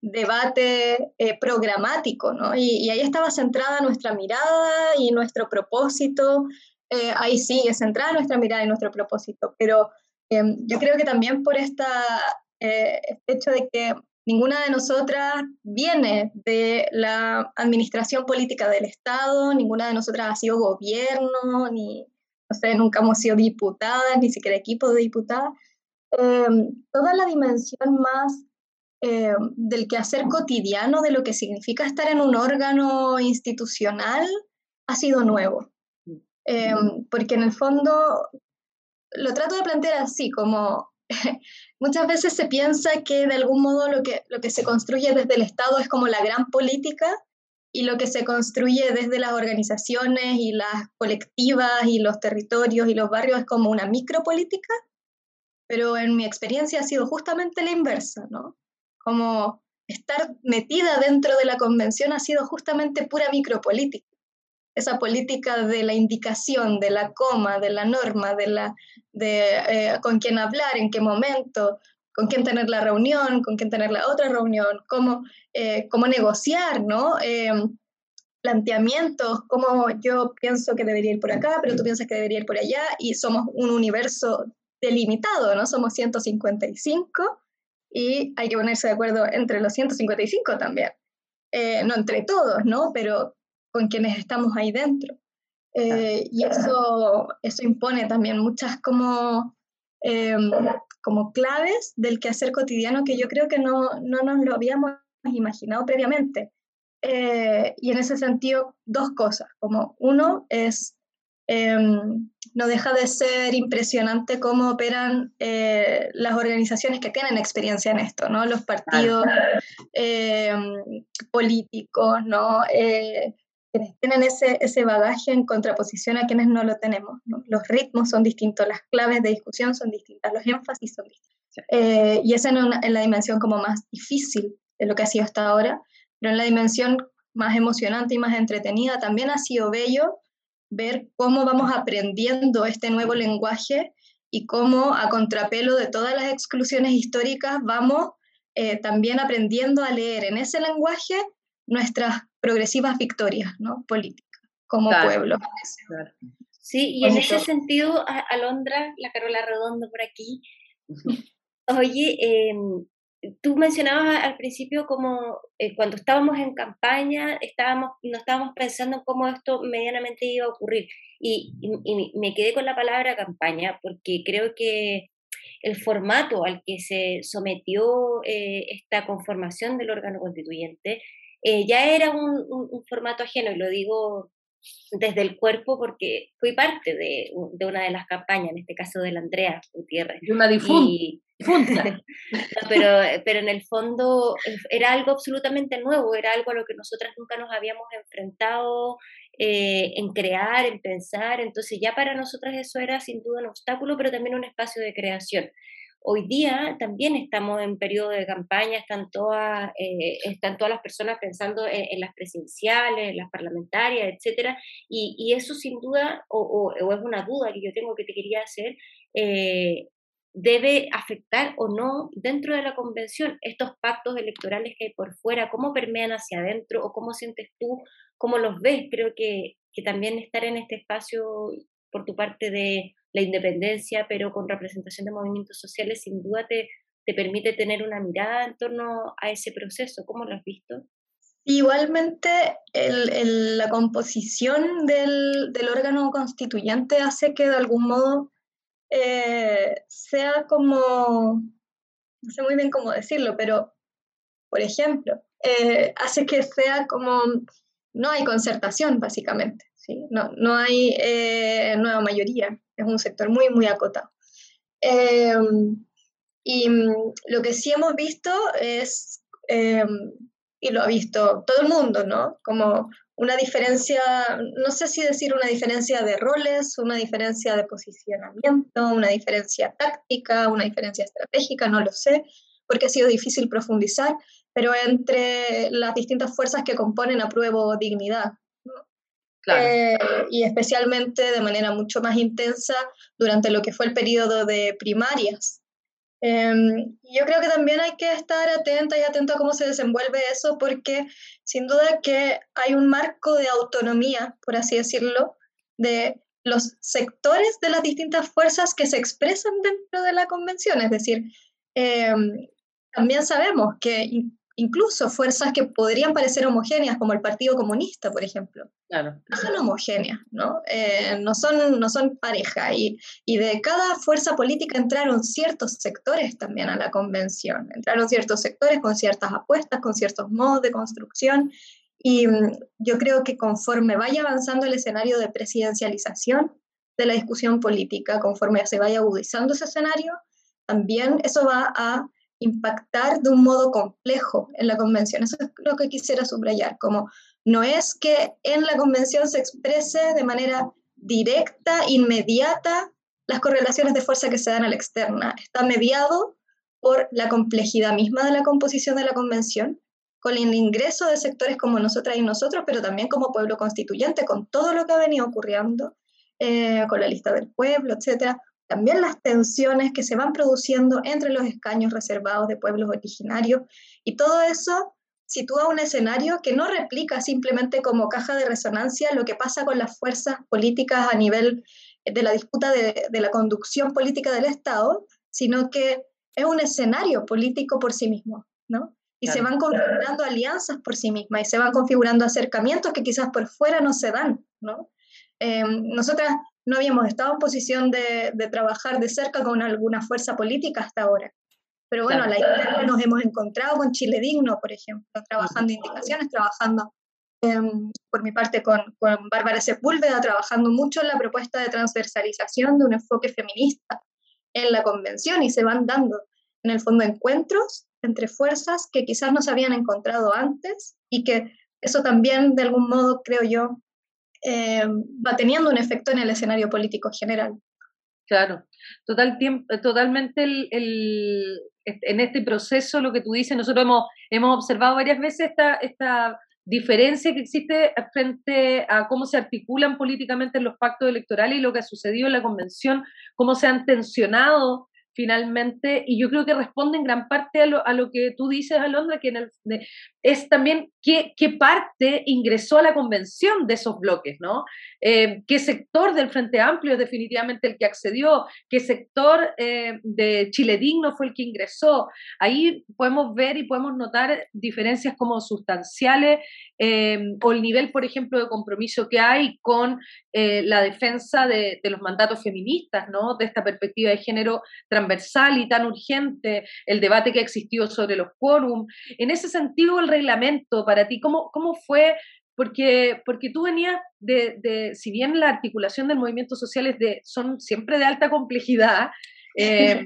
Speaker 6: debate eh, programático, ¿no? Y, y ahí estaba centrada nuestra mirada y nuestro propósito. Eh, ahí sigue centrada nuestra mirada y nuestro propósito, pero eh, yo creo que también por esta Eh, este hecho de que ninguna de nosotras viene de la administración política del Estado, ninguna de nosotras ha sido gobierno, ni, no sé, nunca hemos sido diputadas, ni siquiera equipo de diputadas. Eh, toda la dimensión más eh, del quehacer cotidiano, de lo que significa estar en un órgano institucional, ha sido nuevo. Eh, porque en el fondo lo trato de plantear así, como muchas veces se piensa que de algún modo lo que, lo que se construye desde el Estado es como la gran política y lo que se construye desde las organizaciones y las colectivas y los territorios y los barrios es como una micropolítica, pero en mi experiencia ha sido justamente la inversa, ¿no? Como estar metida dentro de la convención ha sido justamente pura micropolítica. Esa política de la indicación, de la coma, de la norma, de, la, de eh, con quién hablar, en qué momento, con quién tener la reunión, con quién tener la otra reunión, cómo, eh, cómo negociar, ¿no? Eh, planteamientos, cómo yo pienso que debería ir por acá, pero tú piensas que debería ir por allá, y somos un universo delimitado, ¿no? Somos ciento cincuenta y cinco y hay que ponerse de acuerdo entre los ciento cincuenta y cinco también. Eh, no entre todos, ¿no? Pero con quienes estamos ahí dentro. Eh, y eso, eso impone también muchas como, eh, como claves del quehacer cotidiano que yo creo que no, no nos lo habíamos imaginado previamente. Eh, y en ese sentido, dos cosas. Como uno es, eh, no deja de ser impresionante cómo operan eh, las organizaciones que tienen experiencia en esto, ¿no? Los partidos eh, políticos, ¿no? Eh, quienes tienen ese, ese bagaje en contraposición a quienes no lo tenemos, ¿no? Los ritmos son distintos, las claves de discusión son distintas, los énfasis son distintos. Eh, y esa es en, en la dimensión como más difícil de lo que ha sido hasta ahora, pero en la dimensión más emocionante y más entretenida también ha sido bello ver cómo vamos aprendiendo este nuevo lenguaje y cómo a contrapelo de todas las exclusiones históricas vamos eh, también aprendiendo a leer en ese lenguaje nuestras progresivas victorias, ¿no? Políticas, como claro, pueblo.
Speaker 4: Claro. Sí, y en ese sentido, Alondra, la Carola Redondo por aquí, oye, eh, tú mencionabas al principio como eh, cuando estábamos en campaña, estábamos, no estábamos pensando en cómo esto medianamente iba a ocurrir, y, y, y me quedé con la palabra campaña, porque creo que el formato al que se sometió eh, esta conformación del órgano constituyente eh, ya era un, un, un formato ajeno, y lo digo desde el cuerpo porque fui parte de, de una de las campañas, en este caso de la Andrea Gutiérrez.
Speaker 2: De una difunta. Y, difunta.
Speaker 4: No, pero, pero en el fondo era algo absolutamente nuevo, era algo a lo que nosotras nunca nos habíamos enfrentado eh, en crear, en pensar, entonces ya para nosotras eso era sin duda un obstáculo, pero también un espacio de creación. Hoy día también estamos en periodo de campaña, están todas, eh, están todas las personas pensando en, en las presidenciales, en las parlamentarias, etcétera, y, y eso sin duda, o, o, o es una duda que yo tengo que te quería hacer, eh, debe afectar o no dentro de la convención estos pactos electorales que hay por fuera, cómo permean hacia adentro o cómo sientes tú, cómo los ves. Creo que, que también estar en este espacio por tu parte de la independencia, pero con representación de movimientos sociales, sin duda te, te permite tener una mirada en torno a ese proceso. ¿Cómo lo has visto?
Speaker 6: Igualmente, el, el, la composición del, del órgano constituyente hace que de algún modo eh, sea como, no sé muy bien cómo decirlo, pero, por ejemplo, eh, hace que sea como, no hay concertación, básicamente, ¿sí? No, no hay eh, nueva mayoría, es un sector muy, muy acotado. Eh, y lo que sí hemos visto es, eh, y lo ha visto todo el mundo, ¿no? Como una diferencia, no sé si decir una diferencia de roles, una diferencia de posicionamiento, una diferencia táctica, una diferencia estratégica, no lo sé, porque ha sido difícil profundizar, pero entre las distintas fuerzas que componen Apruebo Dignidad, ¿no? Claro. Eh, y especialmente de manera mucho más intensa durante lo que fue el periodo de primarias. Eh, yo creo que también hay que estar atenta y atento a cómo se desenvuelve eso, porque sin duda que hay un marco de autonomía, por así decirlo, de los sectores de las distintas fuerzas que se expresan dentro de la convención. Es decir, eh, también sabemos que incluso fuerzas que podrían parecer homogéneas, como el Partido Comunista, por ejemplo, claro, no son homogéneas, ¿no? Eh, no, son, no son pareja, y, y de cada fuerza política entraron ciertos sectores también a la convención, entraron ciertos sectores con ciertas apuestas, con ciertos modos de construcción, y um, yo creo que conforme vaya avanzando el escenario de presidencialización de la discusión política, conforme se vaya agudizando ese escenario, también eso va a impactar de un modo complejo en la convención. Eso es lo que quisiera subrayar, como no es que en la convención se exprese de manera directa, inmediata, las correlaciones de fuerza que se dan a la externa. Está mediado por la complejidad misma de la composición de la convención, con el ingreso de sectores como nosotras y nosotros, pero también como pueblo constituyente, con todo lo que ha venido ocurriendo, eh, con la lista del pueblo, etcétera. También las tensiones que se van produciendo entre los escaños reservados de pueblos originarios, y todo eso sitúa un escenario que no replica simplemente como caja de resonancia lo que pasa con las fuerzas políticas a nivel de la disputa de, de la conducción política del Estado, sino que es un escenario político por sí mismo, ¿no? Y claro, se van configurando alianzas por sí mismas, y se van configurando acercamientos que quizás por fuera no se dan, ¿no? Eh, nosotras no habíamos estado en posición de, de trabajar de cerca con alguna fuerza política hasta ahora. Pero bueno, claro, a la interna nos hemos encontrado con Chile Digno, por ejemplo, trabajando indicaciones, trabajando eh, por mi parte con, con Bárbara Sepúlveda, trabajando mucho en la propuesta de transversalización de un enfoque feminista en la convención, y se van dando en el fondo encuentros entre fuerzas que quizás no se habían encontrado antes, y que eso también de algún modo, creo yo, Eh, va teniendo un efecto en el escenario político general.
Speaker 2: Claro, total tiempo, totalmente el, el, en este proceso, lo que tú dices, nosotros hemos, hemos observado varias veces esta, esta diferencia que existe frente a cómo se articulan políticamente los pactos electorales y lo que ha sucedido en la convención, cómo se han tensionado finalmente, y yo creo que responde en gran parte a lo, a lo que tú dices, Alondra, que en el, de, es también qué, qué parte ingresó a la convención de esos bloques, ¿no? Eh, qué sector del Frente Amplio es definitivamente el que accedió, qué sector eh, de Chile Digno fue el que ingresó. Ahí podemos ver y podemos notar diferencias como sustanciales, eh, o el nivel, por ejemplo, de compromiso que hay con eh, la defensa de, de los mandatos feministas, ¿no? De esta perspectiva de género transversal y tan urgente, el debate que ha existido sobre los quórum. En ese sentido, el reglamento para ti, ¿cómo, cómo fue? Porque, porque tú venías de, de, si bien la articulación del movimiento social es de, son siempre de alta complejidad, eh,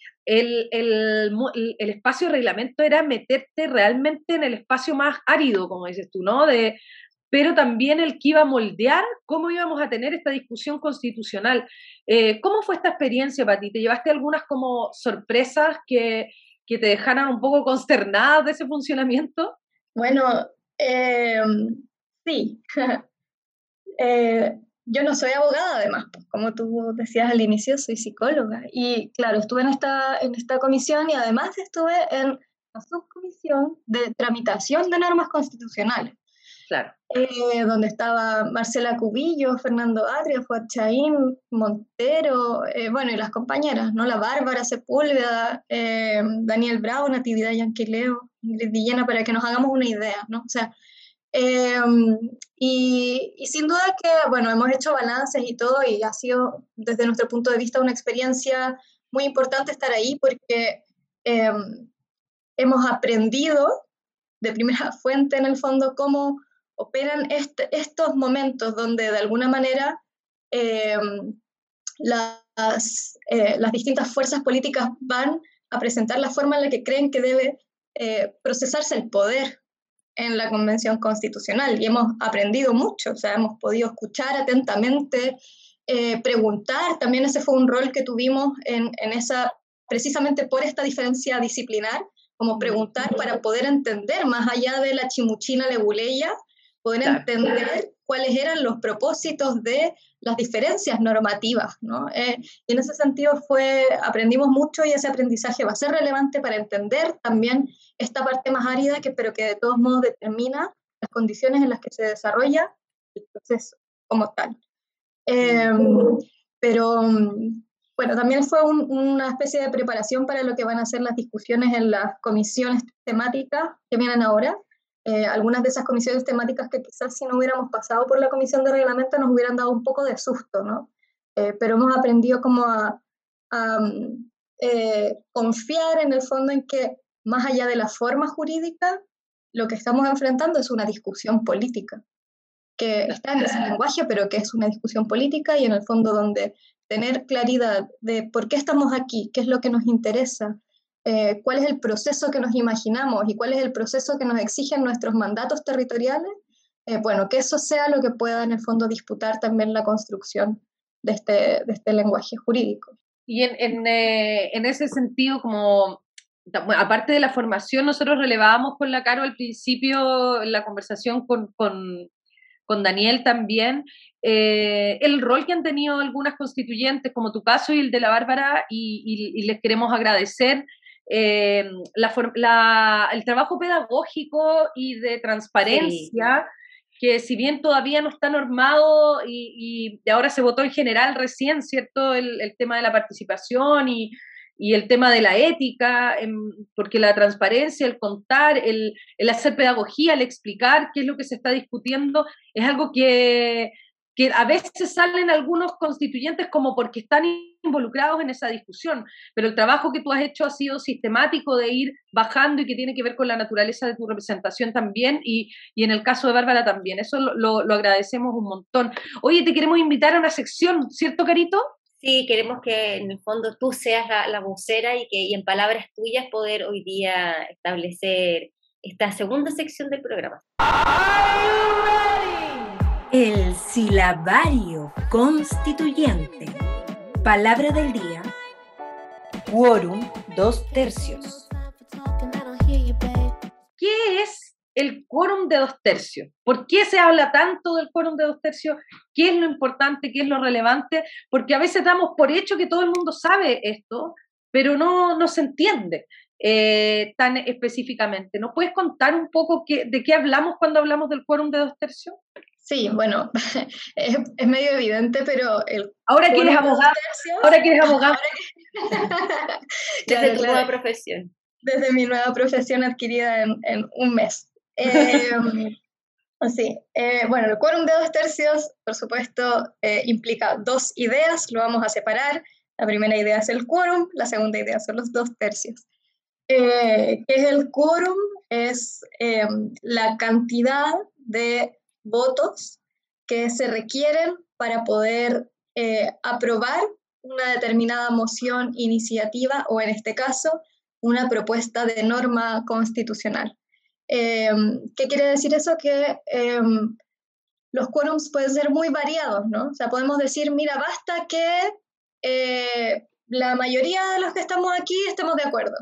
Speaker 2: el, el, el espacio de reglamento era meterte realmente en el espacio más árido, como dices tú, ¿no? De, pero también el que iba a moldear cómo íbamos a tener esta discusión constitucional. Eh, ¿Cómo fue esta experiencia para ti? ¿Te llevaste algunas como sorpresas que, que te dejaran un poco consternadas de ese funcionamiento?
Speaker 6: Bueno, eh, sí. eh, yo no soy abogada, además, pues, como tú decías al inicio, soy psicóloga. Y claro, estuve en esta, en esta comisión y además estuve en la subcomisión de tramitación de normas constitucionales.
Speaker 2: Claro.
Speaker 6: Eh, donde estaba Marcela Cubillo, Fernando Atria, Fuad Chaín, Montero, eh, bueno, y las compañeras, ¿no? La Bárbara Sepúlveda, eh, Daniel Brown, Natividad Yanquileo, Ingrid Villena, para que nos hagamos una idea, ¿no? O sea, eh, y, y sin duda que, bueno, hemos hecho balances y todo, y ha sido, desde nuestro punto de vista, una experiencia muy importante estar ahí, porque eh, hemos aprendido de primera fuente, en el fondo, cómo operan este, estos momentos donde de alguna manera eh, las, eh, las distintas fuerzas políticas van a presentar la forma en la que creen que debe eh, procesarse el poder en la Convención Constitucional. Y hemos aprendido mucho, o sea, hemos podido escuchar atentamente, eh, preguntar, también ese fue un rol que tuvimos en, en esa, precisamente por esta diferencia disciplinar, como preguntar para poder entender, más allá de la chimuchina leguleya, poder claro. entender cuáles eran los propósitos de las diferencias normativas, ¿no? Eh, y en ese sentido fue, aprendimos mucho y ese aprendizaje va a ser relevante para entender también esta parte más árida, que, pero que de todos modos determina las condiciones en las que se desarrolla el proceso como tal. Eh, pero, bueno, también fue un, una especie de preparación para lo que van a ser las discusiones en las comisiones temáticas que vienen ahora. Eh, algunas de esas comisiones temáticas que quizás si no hubiéramos pasado por la comisión de reglamento nos hubieran dado un poco de susto, ¿no? Eh, pero hemos aprendido como a, a eh, confiar en el fondo en que más allá de la forma jurídica, lo que estamos enfrentando es una discusión política, que está en ese lenguaje, pero que es una discusión política y en el fondo donde tener claridad de por qué estamos aquí, qué es lo que nos interesa, Eh, cuál es el proceso que nos imaginamos y cuál es el proceso que nos exigen nuestros mandatos territoriales, eh, bueno, que eso sea lo que pueda en el fondo disputar también la construcción de este, de este lenguaje jurídico.
Speaker 2: Y en, en, eh, en ese sentido, como bueno, aparte de la formación, nosotros relevábamos con la Caro al principio en la conversación con, con, con Daniel también, eh, el rol que han tenido algunas constituyentes, como tu caso y el de la Bárbara, y, y, y les queremos agradecer Eh, la, la, el trabajo pedagógico y de transparencia, sí. que si bien todavía no está normado y, y ahora se votó en general recién, ¿cierto? El, el tema de la participación y, y el tema de la ética, eh, porque la transparencia, el contar, el, el hacer pedagogía, el explicar qué es lo que se está discutiendo, es algo que... que a veces salen algunos constituyentes como porque están involucrados en esa discusión, pero el trabajo que tú has hecho ha sido sistemático de ir bajando y que tiene que ver con la naturaleza de tu representación también, y, y en el caso de Bárbara también, eso lo, lo, lo agradecemos un montón. Oye, te queremos invitar a una sección, ¿cierto, Carito?
Speaker 4: Sí, queremos que en el fondo tú seas la, la vocera y que y en palabras tuyas poder hoy día establecer esta segunda sección del programa.
Speaker 5: El silabario constituyente. Palabra del día. Quórum dos tercios.
Speaker 2: ¿Qué es el quórum de dos tercios? ¿Por qué se habla tanto del quórum de dos tercios? ¿Qué es lo importante? ¿Qué es lo relevante? Porque a veces damos por hecho que todo el mundo sabe esto, pero no, no se entiende eh, tan específicamente. ¿Nos puedes contar un poco qué, de qué hablamos cuando hablamos del quórum de dos tercios?
Speaker 6: Sí, bueno, es, es medio evidente, pero... El
Speaker 2: ahora que eres abogado, ahora que eres abogado.
Speaker 4: Desde claro, tu claro, nueva profesión.
Speaker 6: Desde mi nueva profesión adquirida en, en un mes. Eh, sí, eh, bueno, el quórum de dos tercios, por supuesto, eh, implica dos ideas, lo vamos a separar. La primera idea es el quórum, la segunda idea son los dos tercios. Eh, ¿Qué es el quórum? Es eh, la cantidad de votos que se requieren para poder eh, aprobar una determinada moción, iniciativa o en este caso una propuesta de norma constitucional. Eh, ¿Qué quiere decir eso? Que eh, los quórums pueden ser muy variados, ¿no? O sea, podemos decir, mira, basta que eh, la mayoría de los que estamos aquí estemos de acuerdo.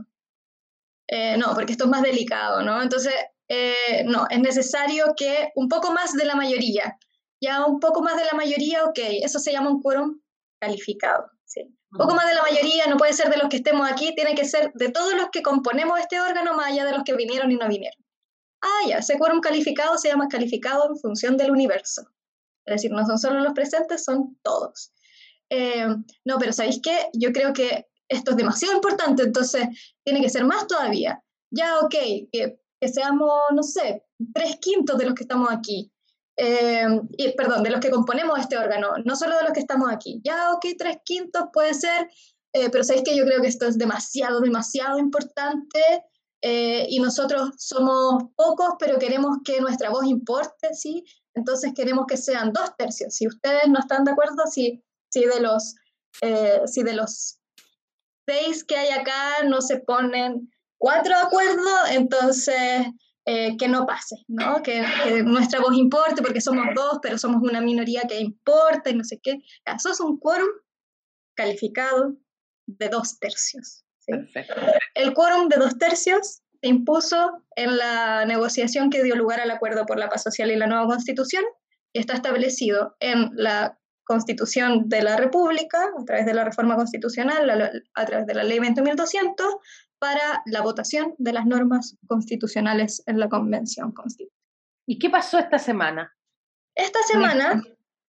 Speaker 6: Eh, no, porque esto es más delicado, ¿no? Entonces, eh, no, es necesario que un poco más de la mayoría. Ya un poco más de la mayoría, ok, eso se llama un quórum calificado, ¿sí? Un poco más de la mayoría, no puede ser de los que estemos aquí, tiene que ser de todos los que componemos este órgano, más allá de los que vinieron y no vinieron. Ah, ya, ese quórum calificado se llama calificado en función del universo. Es decir, no son solo los presentes, son todos. Eh, no, pero ¿sabéis qué? Yo creo que esto es demasiado importante, entonces tiene que ser más todavía. Ya, ok, que, que seamos, no sé, tres quintos de los que estamos aquí. Eh, y, perdón, de los que componemos este órgano, no solo de los que estamos aquí. Ya, ok, tres quintos puede ser, eh, pero ¿sabéis qué? Yo creo que esto es demasiado, demasiado importante. Eh, y nosotros somos pocos, pero queremos que nuestra voz importe, ¿sí? Entonces queremos que sean dos tercios. Si ustedes no están de acuerdo, si, si, de, los, eh, si de los seis que hay acá no se ponen cuatro de acuerdo, entonces eh, que no pase, ¿no? Que, que nuestra voz importe, porque somos dos, pero somos una minoría que importa y no sé qué. Eso es un quórum calificado de dos tercios. ¿Sí? Perfecto. El quórum de dos tercios se impuso en la negociación que dio lugar al acuerdo por la paz social y la nueva constitución, y está establecido en la Constitución de la República, a través de la reforma constitucional, la, a través de la ley veinte mil doscientos, para la votación de las normas constitucionales en la Convención Constitucional.
Speaker 2: ¿Y qué pasó esta semana?
Speaker 6: Esta semana,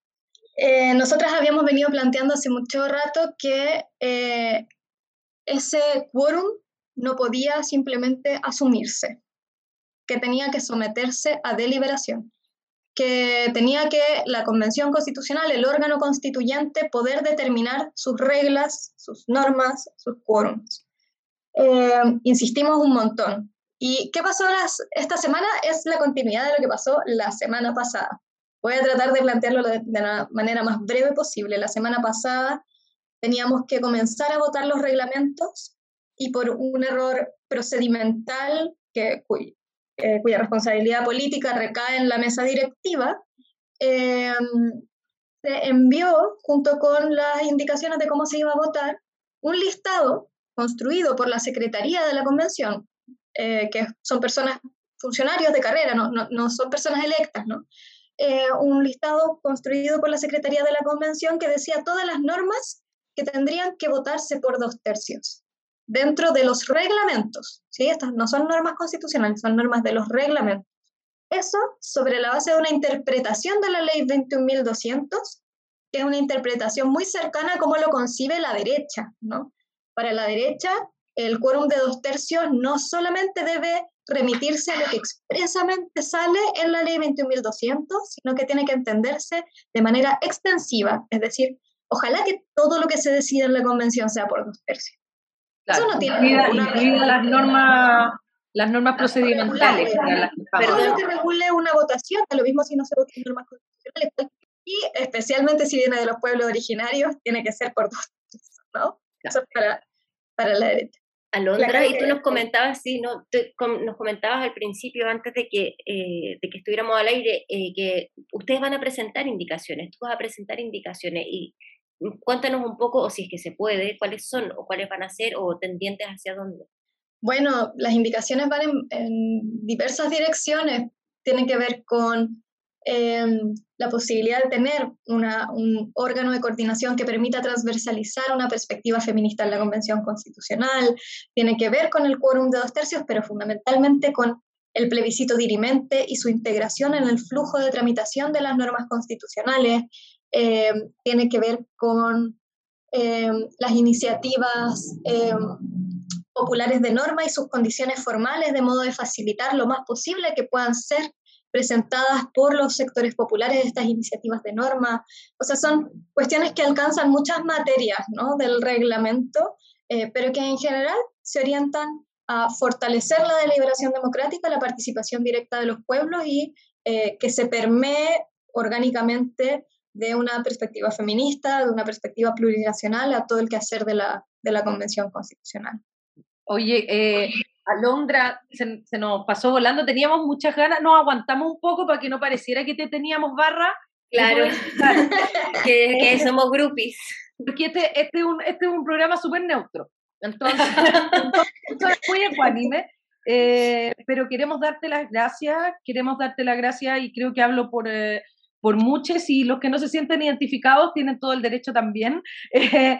Speaker 6: eh, nosotras habíamos venido planteando hace mucho rato que eh, ese quórum no podía simplemente asumirse, que tenía que someterse a deliberación, que tenía que la Convención Constitucional, el órgano constituyente, poder determinar sus reglas, sus normas, sus quórums. Eh, insistimos un montón. ¿Y qué pasó las, esta semana? Es la continuidad de lo que pasó la semana pasada. Voy a tratar de plantearlo de, de la manera más breve posible. La semana pasada teníamos que comenzar a votar los reglamentos y por un error procedimental que, cuy, eh, cuya responsabilidad política recae en la mesa directiva, eh, se envió, junto con las indicaciones de cómo se iba a votar, un listado construido por la Secretaría de la Convención, eh, que son personas, funcionarios de carrera, no, no, no son personas electas, ¿no? Eh, un listado construido por la Secretaría de la Convención que decía todas las normas que tendrían que votarse por dos tercios, dentro de los reglamentos, ¿sí? Estas no son normas constitucionales, son normas de los reglamentos. Eso sobre la base de una interpretación de la ley veintiún mil doscientos, que es una interpretación muy cercana a cómo lo concibe la derecha, ¿no? Para la derecha, el quórum de dos tercios no solamente debe remitirse a lo que expresamente sale en la ley veintiún mil doscientos, sino que tiene que entenderse de manera extensiva, es decir, ojalá que todo lo que se decida en la convención sea por dos tercios.
Speaker 2: Claro, eso no tiene ninguna incluida las normas, las normas procedimentales.
Speaker 6: Perdón que regule una votación, da lo mismo si no se vota en normas constitucionales, y especialmente si viene de los pueblos originarios, tiene que ser por dos tercios, ¿no? Claro. Eso es para, para la derecha.
Speaker 4: Alondra, y tú nos comentabas, sí, ¿no? Tú, com, nos comentabas al principio, antes de que, eh, de que estuviéramos al aire, eh, que ustedes van a presentar indicaciones, tú vas a presentar indicaciones, y cuéntanos un poco, o si es que se puede, cuáles son, o cuáles van a ser, o tendientes hacia dónde.
Speaker 6: Bueno, las indicaciones van en, en diversas direcciones, tienen que ver con eh, la posibilidad de tener una, un órgano de coordinación que permita transversalizar una perspectiva feminista en la Convención Constitucional, tiene que ver con el quórum de dos tercios, pero fundamentalmente con el plebiscito dirimente y su integración en el flujo de tramitación de las normas constitucionales, eh, tiene que ver con eh, las iniciativas eh, populares de norma y sus condiciones formales, de modo de facilitar lo más posible que puedan ser presentadas por los sectores populares estas iniciativas de norma. O sea, son cuestiones que alcanzan muchas materias, ¿no?, del reglamento, eh, pero que en general se orientan a fortalecer la deliberación democrática, la participación directa de los pueblos y eh, que se permee orgánicamente de una perspectiva feminista, de una perspectiva plurinacional a todo el quehacer de la, de la Convención Constitucional.
Speaker 2: Oye, eh, Alondra, se, se nos pasó volando, teníamos muchas ganas, nos aguantamos un poco para que no pareciera que te teníamos barra.
Speaker 4: Claro, que, que somos groupies.
Speaker 2: Porque este, este, es, un, este es un programa súper neutro, entonces, entonces es muy ecuánime, eh, pero queremos darte las gracias, queremos darte las gracias y creo que hablo por, eh, por muchos y los que no se sienten identificados tienen todo el derecho también. Eh,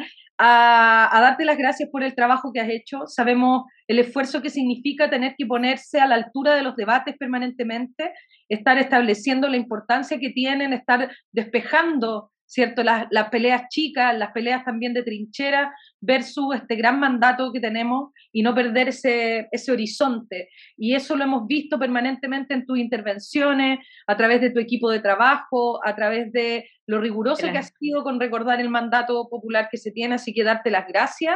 Speaker 2: A, a darte las gracias por el trabajo que has hecho. Sabemos el esfuerzo que significa tener que ponerse a la altura de los debates permanentemente, estar estableciendo la importancia que tienen, estar despejando, ¿cierto?, las, las peleas chicas, las peleas también de trinchera, versus este gran mandato que tenemos y no perder ese, ese horizonte. Y eso lo hemos visto permanentemente en tus intervenciones, a través de tu equipo de trabajo, a través de lo riguroso claro. que has sido con recordar el mandato popular que se tiene, así que darte las gracias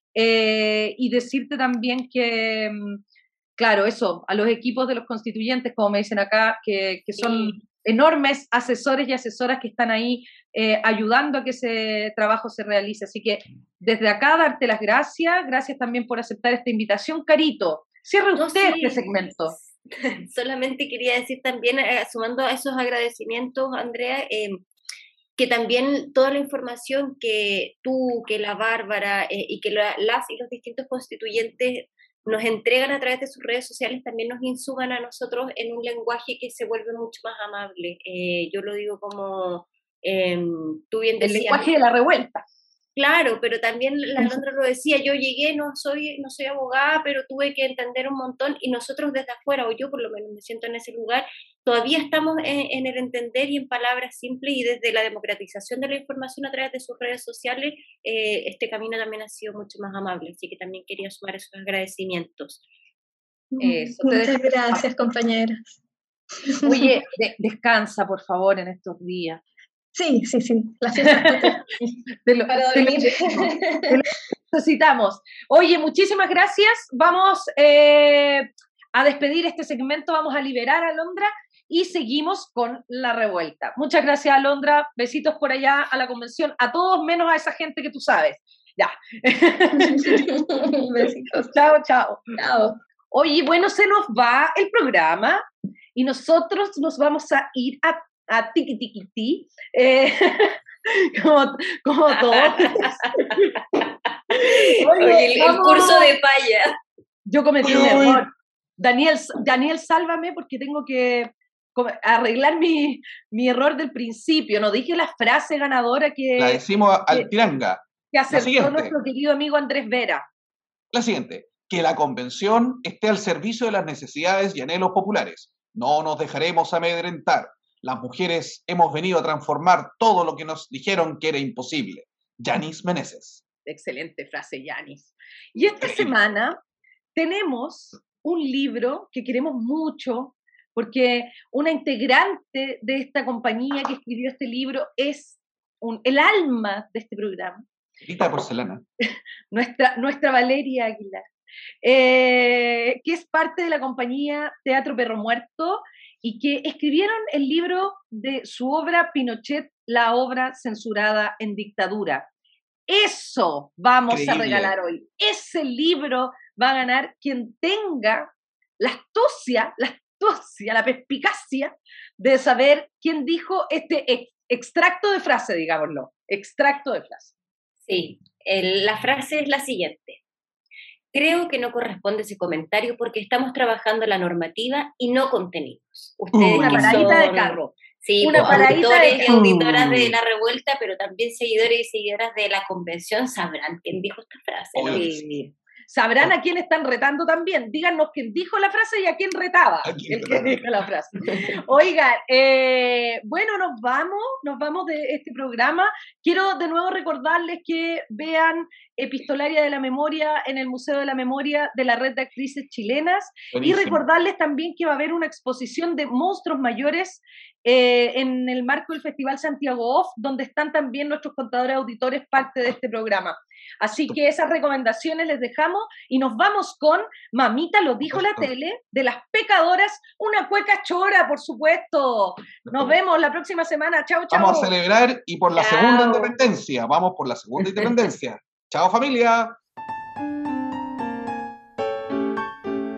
Speaker 2: eh, y decirte también que, claro, eso, a los equipos de los constituyentes, como me dicen acá, que, que son sí. enormes asesores y asesoras que están ahí eh, ayudando a que ese trabajo se realice. Así que desde acá darte las gracias, gracias también por aceptar esta invitación. Carito, cierre usted no, sí. este segmento.
Speaker 4: Solamente quería decir también, eh, sumando a esos agradecimientos, Andrea, eh, que también toda la información que tú, que la Bárbara eh, y que la, las y los distintos constituyentes nos entregan a través de sus redes sociales también nos insuman a nosotros en un lenguaje que se vuelve mucho más amable. Eh, yo lo digo como eh, tú bien decías.
Speaker 2: El lenguaje de la revuelta.
Speaker 4: Claro, pero también la Alondra lo decía, yo llegué, no soy, no soy abogada, pero tuve que entender un montón y nosotros desde afuera, o yo por lo menos me siento en ese lugar, todavía estamos en, en el entender y en palabras simples y desde la democratización de la información a través de sus redes sociales, eh, este camino también ha sido mucho más amable, así que también quería sumar esos agradecimientos.
Speaker 6: Eso, Muchas gracias, compañeras.
Speaker 2: Oye, de, descansa por favor en estos días.
Speaker 6: Sí, sí, sí, la fiesta.
Speaker 2: te lo, para dormir. Te lo, te lo necesitamos. Oye, muchísimas gracias. Vamos eh, a despedir este segmento, vamos a liberar a Alondra y seguimos con la revuelta. Muchas gracias, Alondra. Besitos por allá a la convención, a todos menos a esa gente que tú sabes. Ya.
Speaker 6: Besitos.
Speaker 2: Chao, chao.
Speaker 6: Chao.
Speaker 2: Oye, bueno, se nos va el programa y nosotros nos vamos a ir a a tiki tiki ti, eh, como, como todos.
Speaker 4: Oye, el, el curso de paya.
Speaker 2: Yo cometí un error. Daniel, Daniel, sálvame porque tengo que arreglar mi, mi error del principio. No dije la frase ganadora que...
Speaker 3: La decimos al tiranga.
Speaker 2: Que acertó nuestro querido amigo Andrés Vera.
Speaker 3: La siguiente, que la convención esté al servicio de las necesidades y anhelos populares. No nos dejaremos amedrentar. Las mujeres hemos venido a transformar todo lo que nos dijeron que era imposible. Yanis Meneses.
Speaker 2: Excelente frase, Yanis. Y esta semana tenemos un libro que queremos mucho, porque una integrante de esta compañía que escribió este libro es un, el alma de este programa.
Speaker 3: Rita de porcelana.
Speaker 2: nuestra, nuestra Valeria Aguilar, eh, que es parte de la compañía Teatro Perro Muerto, y que escribieron el libro de su obra Pinochet, la obra censurada en dictadura. Eso vamos Increíble. a regalar hoy. Ese libro va a ganar quien tenga la astucia, la astucia, la perspicacia de saber quién dijo este ex extracto de frase, digámoslo. Extracto de frase.
Speaker 4: Sí, el, la frase es la siguiente. Creo que no corresponde ese comentario porque estamos trabajando la normativa y no contenidos. Ustedes
Speaker 2: una paradita de carro.
Speaker 4: Sí,
Speaker 2: una
Speaker 4: pues, auditores de y auditoras de la revuelta, pero también seguidores y seguidoras de la convención sabrán quién dijo esta frase. ¿No?
Speaker 2: Sí. Sabrán a quién están retando también. Díganos quién dijo la frase y a quién retaba
Speaker 3: ¿A quién
Speaker 2: el que dijo la frase. Oigan, eh, bueno, nos vamos, nos vamos de este programa. Quiero de nuevo recordarles que vean Epistolaria de la Memoria en el Museo de la Memoria de la Red de Actrices Chilenas. Buenísimo. Y recordarles también que va a haber una exposición de monstruos mayores eh, en el marco del Festival Santiago Off, donde están también nuestros contadores auditores parte de este programa. Así que esas recomendaciones les dejamos y nos vamos con Mamita lo dijo la tele, de Las Pecadoras, una cueca chora, por supuesto. Nos vemos la próxima semana. Chao, chao.
Speaker 3: Vamos a celebrar y por la chao. segunda independencia. Vamos por la segunda independencia. Chao, familia.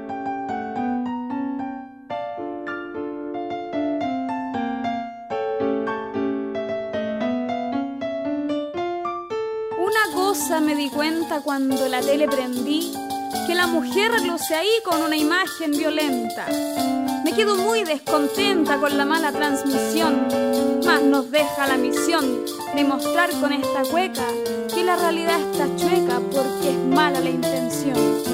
Speaker 7: cosa me di cuenta cuando la tele prendí, que la mujer luce ahí con una imagen violenta. Me quedo muy descontenta con la mala transmisión, mas nos deja la misión de mostrar con esta cueca que la realidad está chueca porque es mala la intención.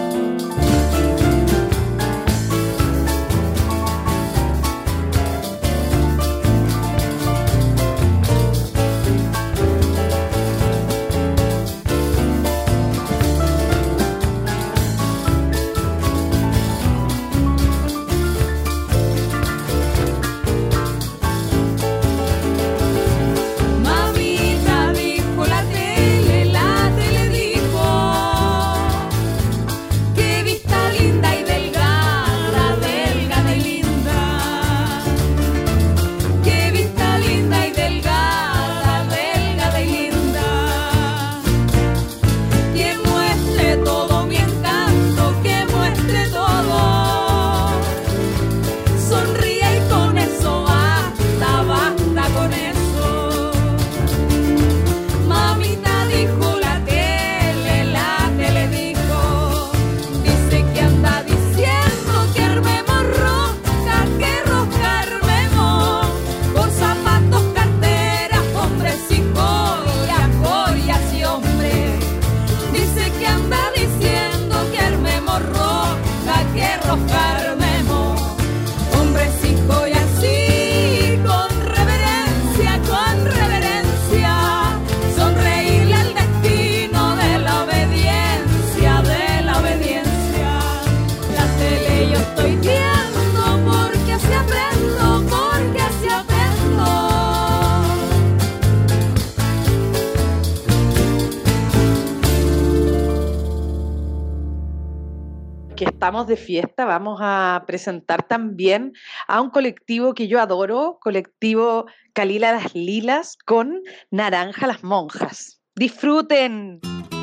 Speaker 8: Estamos de fiesta, vamos a presentar también a un colectivo que yo adoro, colectivo Kalila las Lilas con Naranja las Monjas. ¡Disfruten!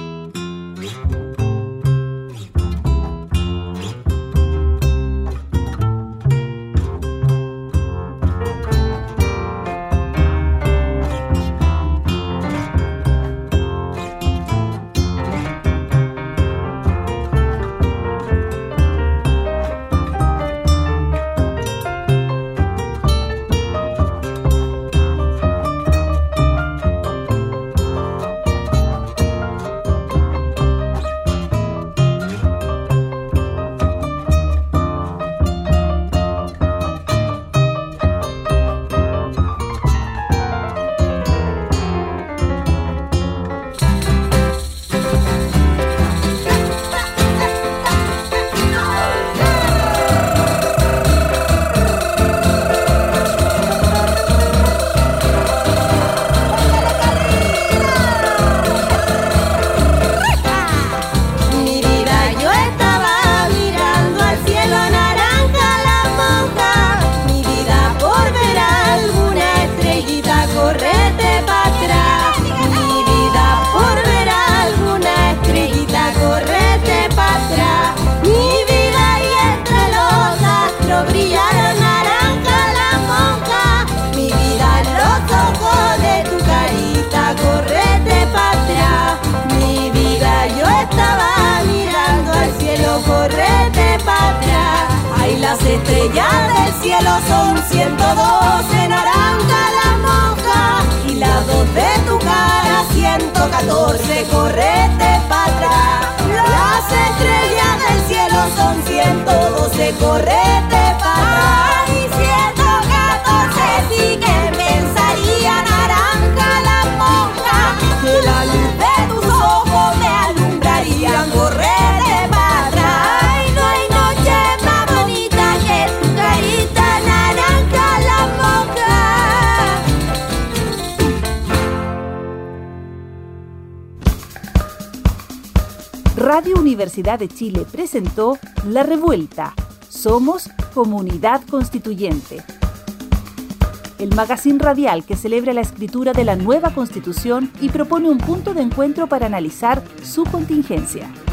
Speaker 9: Las estrellas del cielo son ciento doce, naranja la monja, y las dos de tu cara ciento catorce, correte para atrás. Las estrellas del cielo son ciento doce, correte para atrás. Y ciento catorce sí que pensaría, naranja la monja, que la luz de tus ojos me alumbraría, correte para atrás. Ay, no hay noche más bonita que tu carita, naranja la monja.
Speaker 1: Radio Universidad de Chile presentó La Revuelta. Somos Comunidad Constituyente. El magazín radial que celebra la escritura de la nueva Constitución y propone un punto de encuentro para analizar su contingencia.